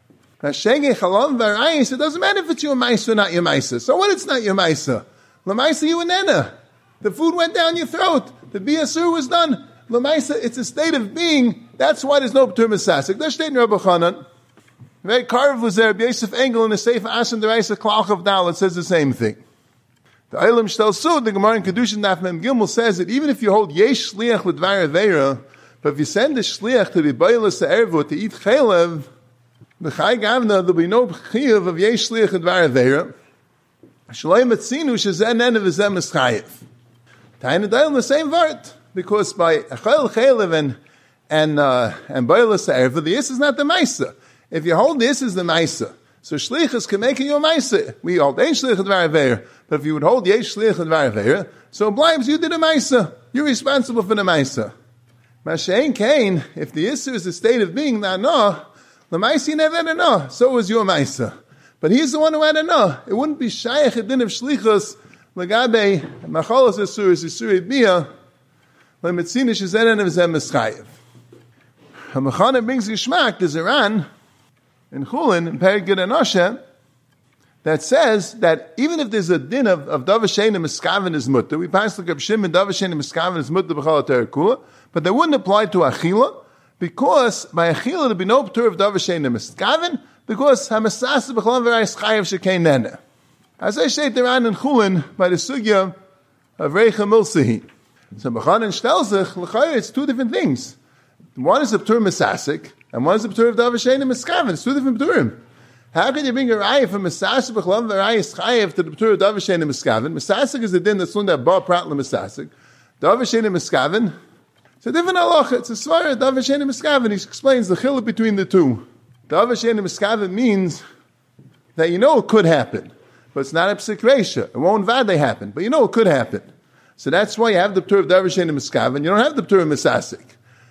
It doesn't matter if it's your Maisa or not your Maisa. So what it's not your Maisa? L'maisa you and Nena. The food went down your throat. The Biyasur was done. L'maisa, it's a state of being. That's why there's no P'tur Misasik. That's state in Rabbi Chanan. Very Karv was there. Yosef Engel in the Sefer Asan Deraisa Klach of Dal. It says the same thing. The Eilam Shtel Sud, the Gemara in Kedushin Daf Mem Gimel says that even if you hold Yesh Shliach L'Dvar Aveira, but if you send a Shliach to be Bailas Ervo to eat Chalev, the Chai Gavna, there'll be no Chiyav of Yesh Shliach L'Dvar Aveira. Shalei Matzinu Shazen Enev V'zem Eschayev. Taina Dailam the same word, because by Achel Chalev and Bailas Ervo, the Yis is not the Maisa. If you hold this is the Maisa, so Shlichus can make it your Maisa. We hold Ein Shlich L'Dvar Aveira, but if you would hold Yesh Shlich L'Dvar Aveira, so blimes you did a Maisa. You're responsible for the Maisa. Mashain Kain, if the Yisr is a state of being, the Maisa never had Anah, so was your Maisa. But he's the one who had Anah. It wouldn't be Shaykh a din of Shlichus, L'gabe, Macholos Asuris, Yisuri Biyah, L'metzina Shezenen of Zem Eschayev. HaMachana brings Yishmak, there's Iran, in Chulin, in Perigid Anoshe, that says that even if there's a din of Davashen and Miskaven is mutter, we pass the Gabshim and Davashen and Miskaven is mutter b'chal terakula, but that wouldn't apply to Achila, because by Achila there be no p'tur of Davashen and Miskaven, because Hamasas b'chalam v'rayis chayav shekei nene. As I say, there in Chulin by the sugya of Reicha Milsehi. So B'chanan Shtelzich, l'chayr, it's two different things. One is a p'tur Misasik, and one is a p'tur of Davashen and Miskaven. It's two different p'turim. How can you bring a raya from Misasik b'chalam v'rayis chayav to the p'tur of Davashen and Miskaven? Misasik is the din that's learned at Bar Prat l'Misasik. Davashen and Miskaven, it's a different halacha. It's a svara, Davashen and Miskaven. He explains the chiluk between the two. Davashen and Miskaven means that you know it could happen, but it's not a psik reisha. It won't vade happen, but you know it could happen. So that's why you have the p'tur of Davashen and Miskaven. You don't have the p'tur of Misasik.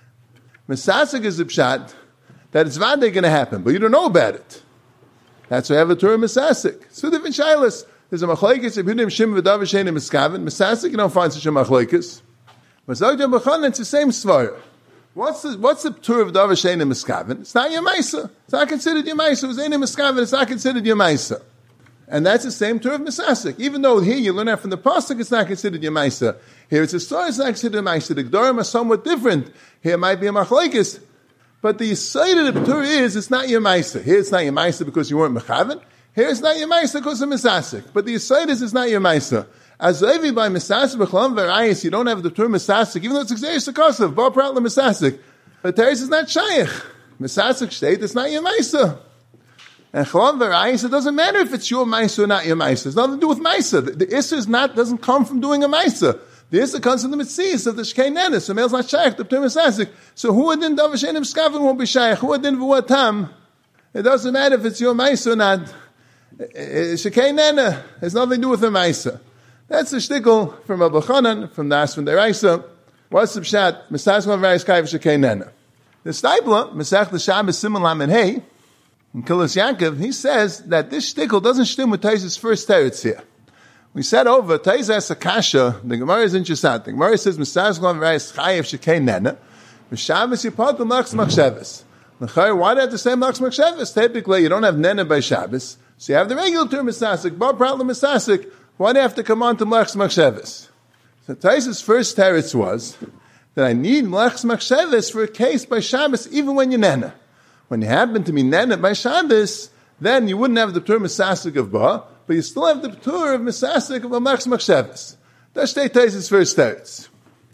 Misasik is the pshat that it's vade going to happen, but you don't know about it. That's why you have a p'tur of Misasik. It's two different shaylas. There's a machlekes, if you name Shim with Davashen and Miskaven. Misasik, you don't find such a machlekes. But Zogdem B'chanan, it's the same svara. What's the p'tur of Davashen and Miskaven? It's not your Maisa. It's not considered your Maisa. It was Ein Miskaven. It's not considered your Maisa. And that's the same p'tur of Misasik. Even though here you learn that from the pasuk, it's not considered your Maisa. Here it's a story, it's not considered a Maisa. The Gdorim are somewhat different. Here it might be a machlekes. But the side of the p'tur is, it's not your Maisa. Here it's not your Maisa because you weren't Mechaven. Here it's not your Maisa because of Misasik. But the side is, it's not your Maisa. As Levi by Misasik, B'chalam v'rayis, you don't have the term Misasik, even though it's Xerius Akasav, Bar Prat Misasik. But Teres is not Shaykh. Misasik state, it's not your Maisa. And Chalam v'rayis, it doesn't matter if it's your Maisa or not your Maisa. It's nothing to do with Maisa. The Issa doesn't come from doing a Maisa. The Issa comes from the Mitzvahs of the Shkei Nenes. The male's not Shaykh, the term Misasik. So who would then Davashen and Miskaven won't be Shaykh? Who would then V'uatam? It doesn't matter if it's your Maisa or not. Shkei Nene has nothing to do with the Maisa. That's the shtickle from Rabbi Chanan, from the Asman Deraisa. What's the pshat? Misas v'rayis chayav shekei nena. The Steipler, Mesech the Shabbos Siman Lamed Hey, in Kilas Yankov, he says that this shtickle doesn't stem with Taisa's first teretz here. We said over, Taisa has a kasha, the Gemara is interesting. The Gemara says, Misas v'rayis chayav shekei nena, v'Shabbos yipatim lachs machsheves. Why do you have to say lachs machsheves? Typically, you don't have nena by Shabbos, so you have the regular term Misasik, bar prat Misasik. Why do you have to come on to Mlech's Machsheves? So Taisa's first teretz was that I need Melech's Machshavas for a case by Shabbos, even when you're Nena. When you happen to be Nena by Shabbos, then you wouldn't have the P'tur Mesasik of Ba, but you still have the P'tur of Mesasik of Melech's Machshavas. That's Shtei Taisis first starts.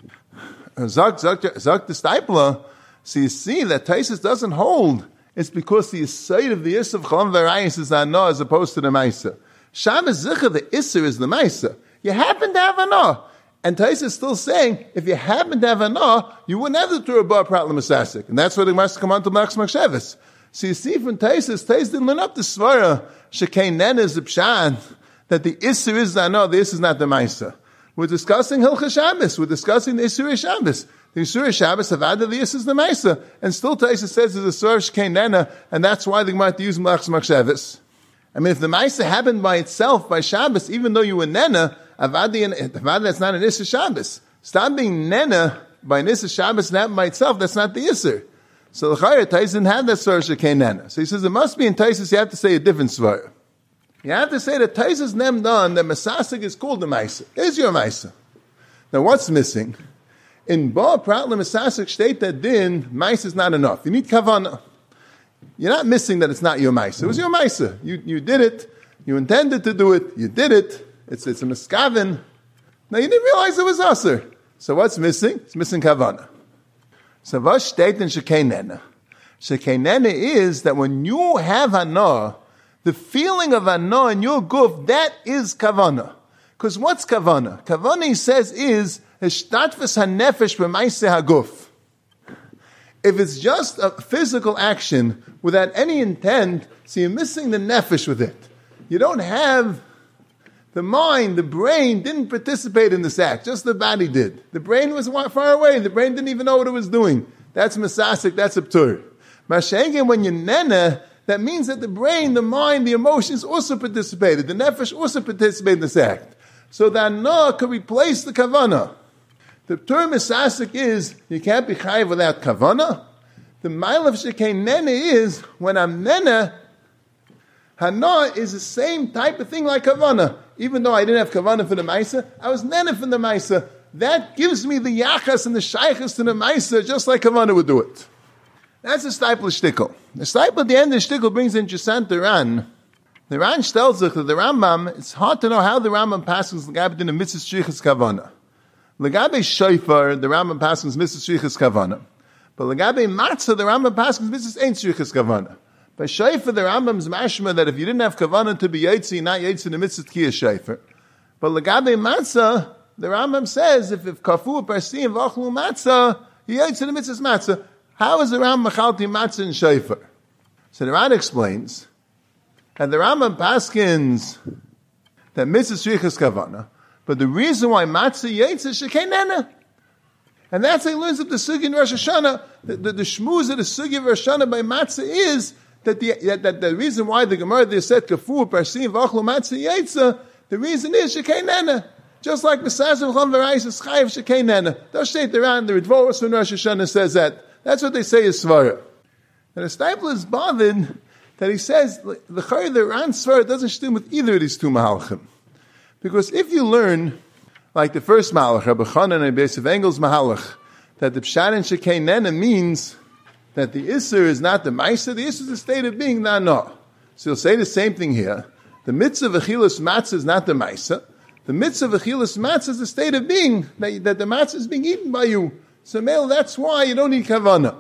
Zog the Stipler, so you see that Taisis doesn't hold. It's because the Yisayid of the Isser of Chalam V'Arayis is Anah as opposed to the Maisa. Shabbos Zicha, the Isser is the Maisa. You happen to have Anah. And Taisis is still saying, if you happen to have Anah, you wouldn't have the Torah Bar Prat L'Masasik. And that's where the Gemara come on to Melech's Machshavas. So you see from Taisis didn't learn up the Svara, Shekei Nen is the Pshat, that the Isser is the Anah, the Isser is not the Maisa. We're discussing Hilchah Shabbos. We're discussing the Isur Shabbos. The Isur Shabbos have added the Isur the Maisa. And still Taisus says there's a Surah Shekei Nena, and that's why the Gemara had to use Melech's Machshavas. I mean, if the Maisa happened by itself, by Shabbos, even though you were Nena, Avadi, that's not an Isur Shabbos. Stop being Nena by an Isur Shabbos and happen by itself, that's not the Isur. So the Chayr, Taisus didn't have that Surah Shekei Nena. So he says, it must be in Taisus, you have to say a different Surah. You have to say that Taisus nem done, that Masasik is called the Maisa. Is your Maisa. Now what's missing? In Ba Prat L'Masasik state that din, Maisa is not enough. You need Kavanah. You're not missing that it's not your Maisa. It was your Maisa. You did it. You intended to do it. You did it. It's a Miskavin. Now you didn't realize it was Aser. So what's missing? It's missing Kavanah. So what state in Shekei Nena? Shekei Nena is that when you have Anah, the feeling of Anah in your guf, that is Kavanah. Because what's Kavanah? Kavanah, he says, is Hishtatfus HaNefesh B'maiseh HaGuf. If it's just a physical action without any intent, so you're missing the nefesh with it. You don't have the mind, the brain didn't participate in this act, just the body did. The brain was far away, the brain didn't even know what it was doing. That's Masasik, that's a P'tur. Mashengen, when you're Nena, that means that the brain, the mind, the emotions also participated. The nefesh also participated in this act. So the Anah could replace the Kavanah. The term Misasik is, you can't be chayiv without Kavanah. The mile of Shekei Nena is, when I'm Nena, Hana is the same type of thing like Kavanah. Even though I didn't have Kavanah for the Maisa, I was Nena for the Maisa. That gives me the Yachas and the Shaychas to the Maisa, just like Kavanah would do it. That's the Steipler shtickle. The Steipler at the end of the shtickle brings in Chesant Ran. The Ran tells us that the Rambam, it's hard to know how the Rambam passes L'gabe in the Mitzvah Shrichas Kavanah. L'gabe Shofar, the Rambam passes Mitzvah Shrichas Kavanah. But L'gabe Matzah, the Rambam passes Mitzvah Ein Shrichas Kavanah. By Shofar, the Rambam's mashma that if you didn't have Kavanah to be Yotzi, not Yotzi in the Mitzvah Tkiyah Shofar. But L'gabe Matzah, the Rambam says, if Kafu, Parsim, V'achlu Matzah, you Yotzi in the Mitzvah Matzah. How is the Rambam Machalti Matzah and Shofar? So the Ran explains, and the Rambam paskins that Mitzvah Shrichas Kavanah, but the reason why Matzah Yotzi is Shekei Nena. And that's how he learns up the Sugi in Rosh Hashanah. The shmuz of the Sugi of Rosh Hashanah by Matzah is that the reason why the Gemara there said Kafu, Parsim, V'achlu Matzah Yotzi, the reason is Shekei Nena. Just like Mesasim Chom V'Rayis is Chayiv Shekei Nena. They'll state the Ran, the Ritvoros from Rosh Hashanah says that. That's what they say is Svara. And the Steipler is bothered that he says the Ran Svara doesn't stem with either of these two Mahalachim. Because if you learn, like the first Mahalach, Rabbi Chanan and Beis of Engel's Mahalach, that the Pshat and Shekei Nena means that the Isser is not the Maisa, the Isser is the state of being, the Anah. So he'll say the same thing here. The Mitzvah of Achilas Matzah is not the Maisa. The Mitzvah of Achilas Matzah is the state of being, that the Matzah is being eaten by you. So, male, that's why you don't need Kavanah.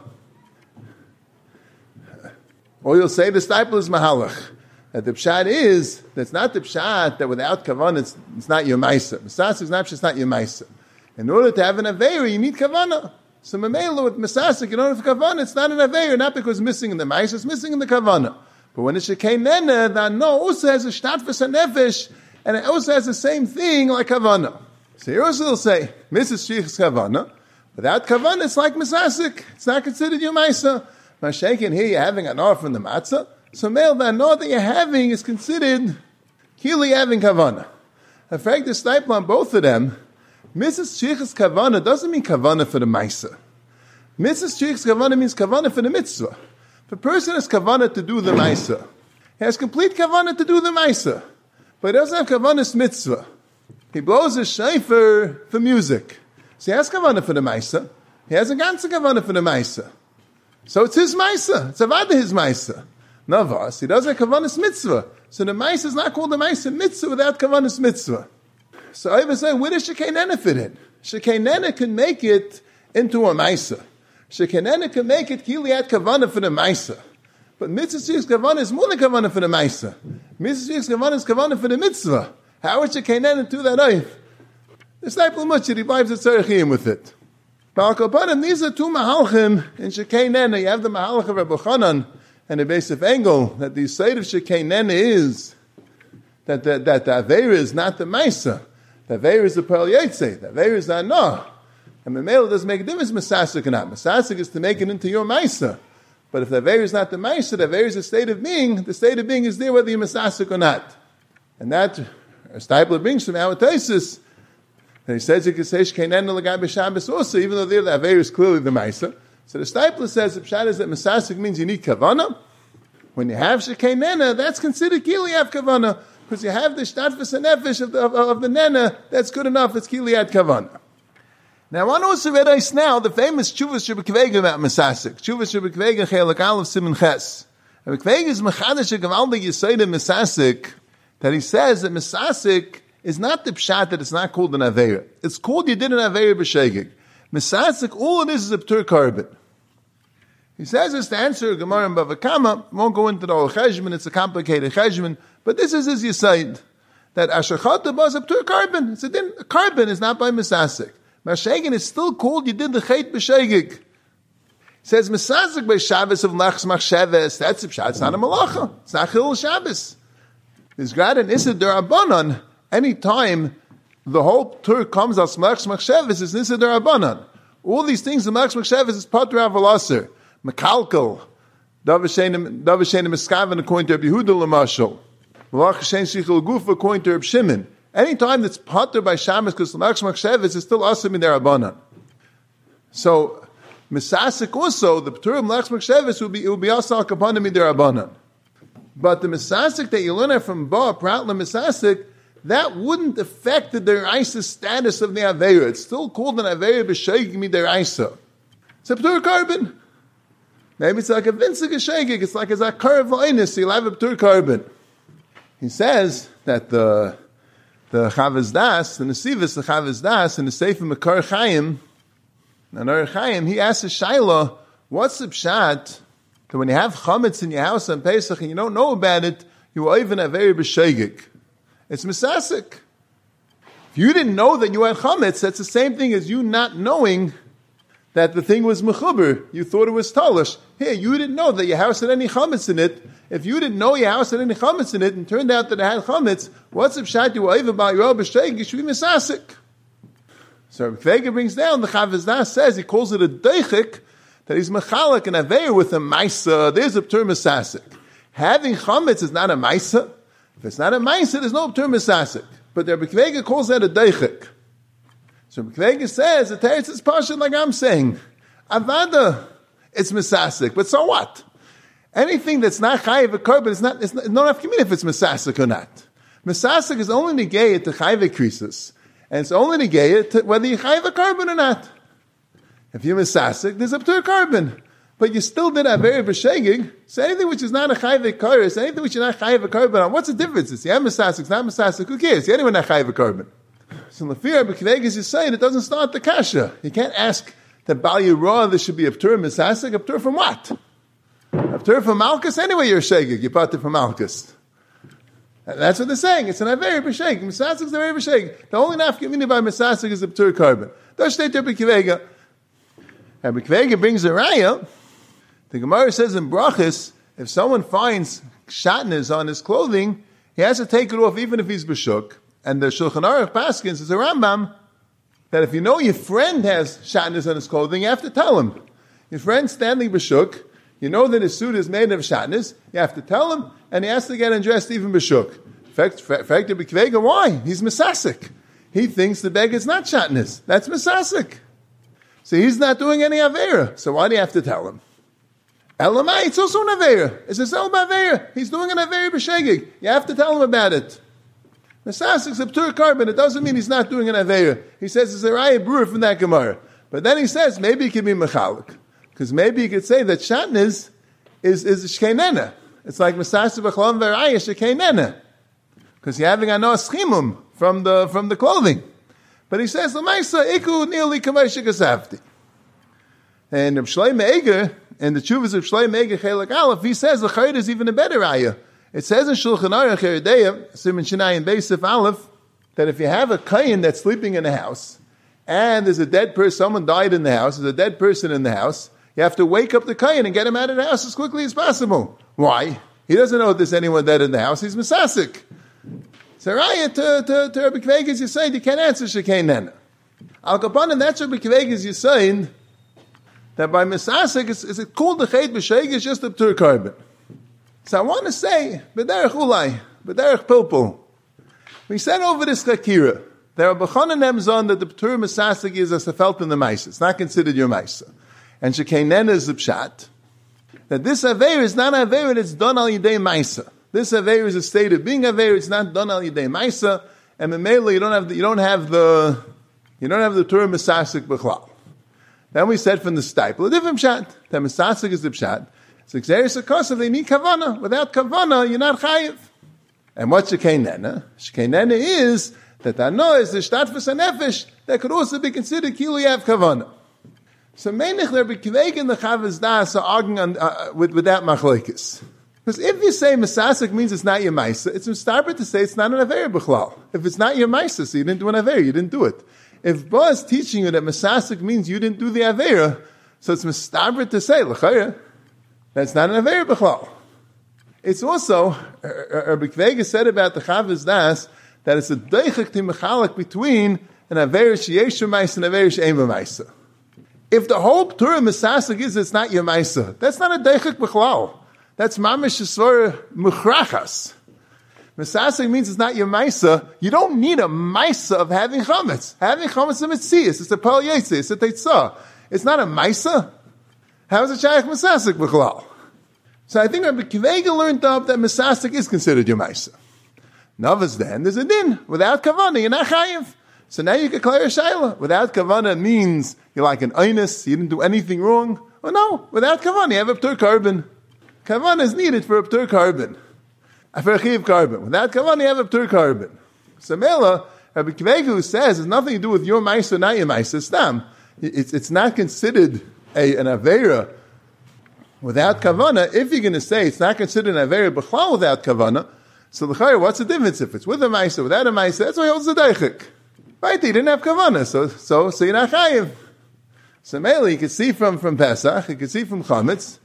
Or you'll say the Steipler is Mahalach. That the Pshat is, that's not the Pshat, that without Kavanah, it's not your Maisa. Masasik is not just not your Maisa. In order to have an Aveira, you need Kavanah. So, Mamela with Masasik, in order for Kavanah, it's not an Aveira, not because it's missing in the Maisa, it's missing in the Kavanah. But when it's Shekei Nena, the Anah also has a Shtatfus HaNefesh, and it also has the same thing like Kavanah. So here also they'll say, Mrs. Shrichas Kavanah, without Kavanah, it's like Masasik. It's not considered your Maisa. Mashenkin, here you're having Anah from the Matzah. So male, the Anah that you're having is considered Kili having Kavanah. In fact, the Steipler on both of them, Mrs. Shrichas Kavanah doesn't mean Kavanah for the Maisa. Mrs. Shrichas Kavanah means Kavanah for the Mitzvah. If a person has Kavanah to do the Maisa, he has complete Kavanah to do the Maisa. But he doesn't have Kavanah's Mitzvah. He blows his shofar for music. So he has Kavanah for the Maisa, He has a ganze kavanah for the Maisa. So it's his Maisa. It's avada his Maisa. Navas, he does a kavanah's mitzvah. So the Maisa is not called a Maisa mitzvah without kavanah's mitzvah. So I was saying, where does Shekinah fit in? Shekinah can make it into a Maisa. Shekinah can make it Kiliat Kavanah for the Maisa. But Mitzvah Kavanah is more than Kavanah for the Maisa. Mitzvah Kavanah is Kavanah for the Mitzvah. How would Shekinah do that oif? The Sniper much he revives the Tzarechim with it. Ba'al these are two Mahalchim in Shekinah. You have the Mahalch of Rabbi Chanan and the base of Engel, that the side of Shekinah is that the Aveira is not the Maisa. The Aveira is the Pearl Yetze. The Aveira is not no. And the male doesn't make a difference, Masasik or not. Masasik is to make it into your Maisa. But if the Aveira is not the Maisa, the Aveira is a state of being. The state of being is there whether you're Masasik or not. And that, Stipler brings from our Taisis, that he says you can say Shkeinen L'Gai B'Shabbos also, even though there the Aveira is clearly the Maisa. So the Stipler says the Pshat is that Masasik means you need Kavanah. When you have Shekinah, that's considered Kiliat Kavanah. Because you have the Shtadfus and Nefesh of the Nena, that's good enough, it's Kiliat Kavanah. Now, I want to also read us now the famous Tshuvas Rebbe Kvega about Masasik. Tshuvas Rebbe Kvega, Chelak Aleph Siman Ches. Rebbe Kvega is Mechadash HaGavaldik Yesod Masasik, that he says that Masasik is not the Pshat that it's not called an Aveira. It's called you did an Aveira B'Shegeg. Masasik, all it is a P'tur Carbon. He says it's to answer Gemara and Bava Kama. Won't go into the whole cheshbon. It's a complicated cheshbon, but this is his yisaid that Ashachata was up to a carbon. It's a carbon is not by Masasik. Mashegin is still called. You did the chait b'shegig. He says Masasik by Shabbos of Lachs Machsheves. That's a pshat. It's not a malacha. It's not Chilul Shabbos. There's grad and Issa Derabanan. Any time the whole Tur comes as Lachs Machsheves is Issa Derabanan. All these things the Lachs Machsheves is Patra Avalasser. Mekalkel, Davashenim Eskaven according to Rabbi Yehuda Lamashal, Malach Hashem Shichel Gufa according to Rabbi Shimon. Anytime that's potter by Shabbos because Lamach Sheves is still asim in their Rabbanan. So Misasik also the P'turim Lamach Sheves will be asal kapanim in their Rabbanan. But the Misasik that you learn from Ba Pratla Misasik that wouldn't affect the deraisa status of the Aveira. It's still called an Aveira b'Shegig mi deraisa. It's a P'tur carbon. Maybe it's like a vinsig shegig. It's like a zakar of loinis. So you'll have a p'tur carbon. He says that the Chavaz Das, the Nesivus, the Chavaz Das, and the Sefer Mekar Chaim, and Or Chaim, he asks a Shaila, what's the pshat that when you have chametz in your house on Pesach and you don't know about it, you will even have very b'shegig. It's misasik. If you didn't know that you had chametz, that's the same thing as you not knowing that the thing was mechuber. You thought it was talish. Here, you didn't know that your house had any chametz in it. If you didn't know your house had any chametz in it, and turned out that it had chametz, what's the pshat you will even about your b'shegig? You should be misasik. So Kvega brings down, the Chavaz Das says, he calls it a deichik, that he's mechalak and aveir with a maisa. There's a p'tur misasik. Having chametz is not a maisa. If it's not a maisa, there's no p'tur misasik. But Rabbi Kvega calls that a deichik. So Kvega says, the teretz is partial like I'm saying. Avada, it's misasik. But so what? Anything that's not chayiv a korban, it's not enough to mean if it's misasik or not. Misasik is only negayed to chayiv krisis. And it's only negayed to whether you chayiv a korban or not. If you're misasik, there's a p'tur carbon. But you still did have very b'shegig. So anything which is not a chayiv a korban, anything which you're not chayiv a korban on, what's the difference? It's yeah misasik, it's not misasik, who cares? You're anyway not chayiv a korban. So the fear of Kvega is saying it doesn't start the kasha. You can't ask that Bal Yirah there should be a p'tur misasik, a p'tur from what? A p'tur from Malchus? Anyway you're shegig, you bought it from Malchus. And that's what they're saying. It's an Aveir b'shegig. Misasik is the Aveir b'shegig. The only nafkamina by misasik is a p'tur carbon. That's state Rabbi Kvega. Rabbi Kvega brings a raya. The Gemara says in Brachis, if someone finds shatnez on his clothing, he has to take it off even if he's b'shuk. And the Shulchan Aruch Paskins is a Rambam that if you know your friend has shatnez on his clothing, you have to tell him. Your friend's standing b'shuk, you know that his suit is made of shatnez, you have to tell him, and he has to get undressed even b'shuk. In fact, Rabbi Kvega, why? He's misasik. He thinks the beg is not shatnez. That's misasik. So he's not doing any Aveira. So why do you have to tell him? Elamai, it's also an Aveira. It's a Selma Aveira. He's doing an Aveira b'shegig. You have to tell him about it. Misasik is a p'tur carbon. It doesn't mean he's not doing an Aveira. He says it's a raya brewer from that Gemara. But then he says, maybe it could be mechalik. Because maybe you could say that shatnez is shkeinena. It's like Mesasa b'chlon v'raya shkeinena. Because you're having anos chimum from the clothing. But he says, l'maisa iku nearly kamei shekasavti. And Reb Shlomo Eiger, in the Tshuvas of Shlomo Eiger Chelak Aleph, he says the chayr is even a better raya. It says in Shulchan Aruch Yeridea, Siman Shinai and Beisif Aleph, that if you have a kayin that's sleeping in a house, and there's a dead person, someone died in the house, there's a dead person in the house, you have to wake up the kayin and get him out of the house as quickly as possible. Why? He doesn't know if there's anyone dead in the house, he's Mesasik. So raya to Rabbi Kvegas you say, you can't answer Shekain Nena. Al Kapanim, that's Rabbi Kvegas you saying, that by Mesasik, is it called the Chet B'Sheig, is just a P'tur Carbon. So I want to say, B'derech Ulai, B'derech Pilpul. We said over this Chakira, there are B'chanan Emzon that the P'tur Mesasik is as a felt in the Maisa. It's not considered your Maisa. And Shekain Nena is the Pshat. That this Aveir is not Aveir, it's done al Yidei Maisa. This Aveir is a state of being Aveir, it's not done al Yidei Maisa. And Memela, you don't have the P'tur Mesasik B'chlal. Then we said from the Stiple, a different pshat. That Mesasik is the pshat. It's Xeris Akosav, they need kavana. Without kavana, you're not chayiv. And what's Shekain Nena? Shekain Nena is that Ano is the Shtadfus HaNefesh that could also be considered Kilu Yav Kavana. So Meinich Rabbi Kveig and the Chavaz Das are arguing with that machlekes. Because if you say Mesasik means it's not your Maisa, it's mistabed to say it's not an Aveir B'chlal. If it's not your Maisa, so you didn't do an Aveir, you didn't do it. If Ba is teaching you that Mesasik means you didn't do the Aveira, so it's mistabed to say, L'chayra, that's not an Aveira B'chlal. It's also, Rabbi Kvegas said about the Chavaz Das, that it's a deichik to mechalak between an Aveira sheyesh Maisa and Aveira she'em Maisa. If the whole P'tur Mesasik is it's not your Maisa, that's not a deichik B'chlal. That's mamish shesvor muchrachas. Mesasik means it's not your Maisa. You don't need a Maisa of having chametz. Having chametz is a mitzias. It's a pal yetzi. It's a teitzah. It's not a Maisa. How is it shaykh Mesasik b'chlal? So I think Rabbi Kivega learned up that Mesasik is considered your Maisa. Navas then, there's a din. Without kavana, you're not chayiv. So now you can clear a shayla. Without kavana means you're like an einus, you didn't do anything wrong. Oh no, without kavana, you have a p'tur carbon. Kavana is needed for a p'tur carbon. For a chiv carbon. Without kavanah, you have a p'tur carbon. So Mela, Rabbi Kivegu says, it's nothing to do with your Maisa, not your Maisa. Stam. It's not considered an Aveira without kavanah. If you're going to say it's not considered an Aveira b'chlal without kavanah, so l'chayr, what's the difference if it's with a Maisa, without a Maisa? That's why he holds the deichik. Right, he didn't have kavanah, so you're not chayiv. So Mela, you can see from Pesach, you can see from Chametz,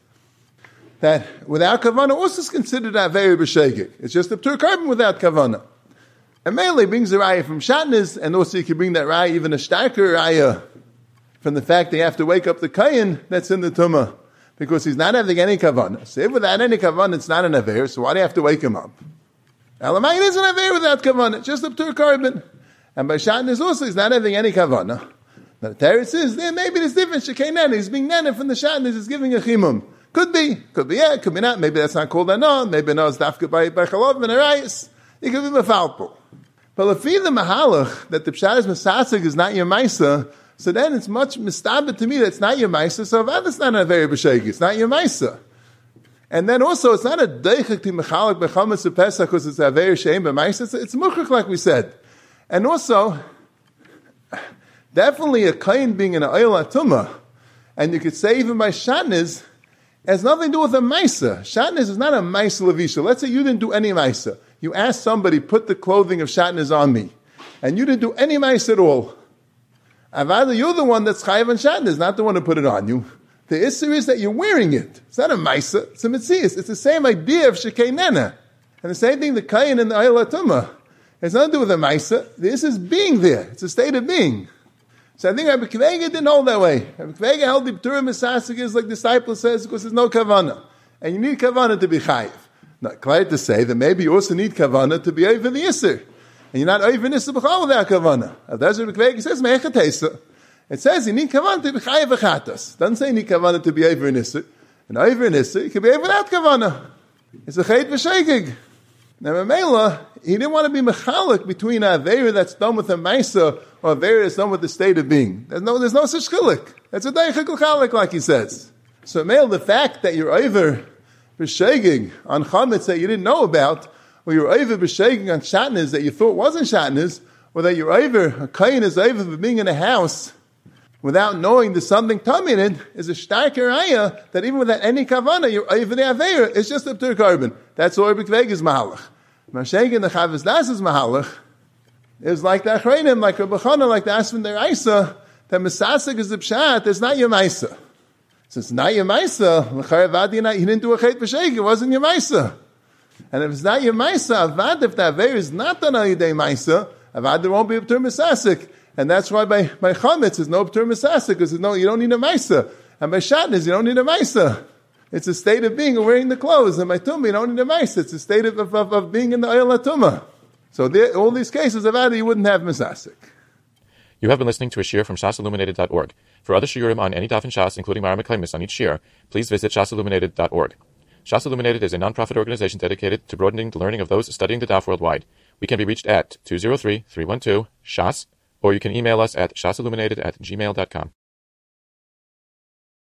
that without kavana also is considered Aveir b'shegeg. It's just a p'tur carbon without kavana. And mainly brings the raya from Shatnez, and also you can bring that raya, even a starker raya, from the fact they have to wake up the kayin that's in the tumah, because he's not having any kavana. So if without any kavana it's not an Aveir, so why do you have to wake him up? Elamai is an Aveir without kavana, just a p'tur carbon. And by Shatnez also he's not having any kavana. Now the Teretz says, there maybe there's difference, Shekain Nena, he's being nana from the Shatnez, he's giving a chimum. Could be yeah, could be not. Maybe that's not called anon. Maybe no, it's dafka by chalov and arayis. It could be mefalpul. But if the mahalach that the pshat is mesasik is not your maisa, so then it's much mistabed to me that it's not your maisa. So if it's not a very b'shegi, it's not your maisa. And then also it's not a deichik to mechalak bechametz pesach because it's a very shame b'maisa. It's muchach like we said. And also definitely a kain being an oil atumah, and you could say even by shatnez. Has nothing to do with a Maisa. Shatnez is not a Maisa Levisha. Let's say you didn't do any Maisa. You asked somebody, put the clothing of Shatnez on me. And you didn't do any Maisa at all. Avada, you're the one that's Chayav and Shatnez, not the one who put it on you. The Isser is that you're wearing it. It's not a Maisa, it's a Metzias. It's the same idea of Shekain Nena. And the same thing, the Kayin and the Ayla Tumah. It's nothing to do with a Maisa. This is being there. It's a state of being. So I think Rabbi Kivega didn't hold that way. Rabbi Kivega held the P'tur Mesasik is like the disciple says, because there's no kavana. And you need kavana to be chayiv. Now, clear to say that maybe you also need kavana to be over the Yisr. And you're not over Yisr b'chal without kavana. That's what Rabbi Kivega says, me'echatesa. It says you need kavana to be chayiv v'chatas. It doesn't say you need kavana to be over in Yisr. And over in Yisr, you can be over without kavana. It's a chayt v'shegeg. Now, Mamela, he didn't want to be mechalik between a Aveira that's done with a Maisa or Avera is done with the state of being. There's no such chilik. It's a daychik l'chalik, like he says. So, Mel, the fact that you're over b'shegig on chametz that you didn't know about, or you're over b'shegig on shatnez that you thought wasn't shatnez, or that you're over, a kain is over for being in a house without knowing there's something tummy in it, is a starker ayah that even without any kavana, you're over the Avera. It's just a p'tur carbon. That's all B'kveg is mahalach. Mashegin the Chavos Das is mahalach. It's like the Achreinim, like Rabbi Chana, like the Asvan der Isa, that Mesasek is the Pshat, it's not your Maisa. So it's not your Maisa, he didn't do a Chet B'Shegig, it wasn't your Maisa. And if it's not your Maisa, Avad, if the Avera is not done on Yidei Maisa, Avad, there won't be a P'tur Mesasek. And that's why by Chametz, there's no P'tur Mesasek, because you don't need a Maisa. And by Shatnez, you don't need a Maisa. It's a state of being of wearing the clothes. And by Tumah, you don't need a Maisa. It's a state of being in the Oil HaTumah. So all these cases of Ada, you wouldn't have Mesasek. You have been listening to a shiur from shasilluminated.org. For other shiurim on any daf in Shas, including Mara Meklemis on each shiur, please visit shasilluminated.org. Shas Illuminated is a non-profit organization dedicated to broadening the learning of those studying the daf worldwide. We can be reached at 203-312-SHAS, or you can email us at shasilluminated@gmail.com.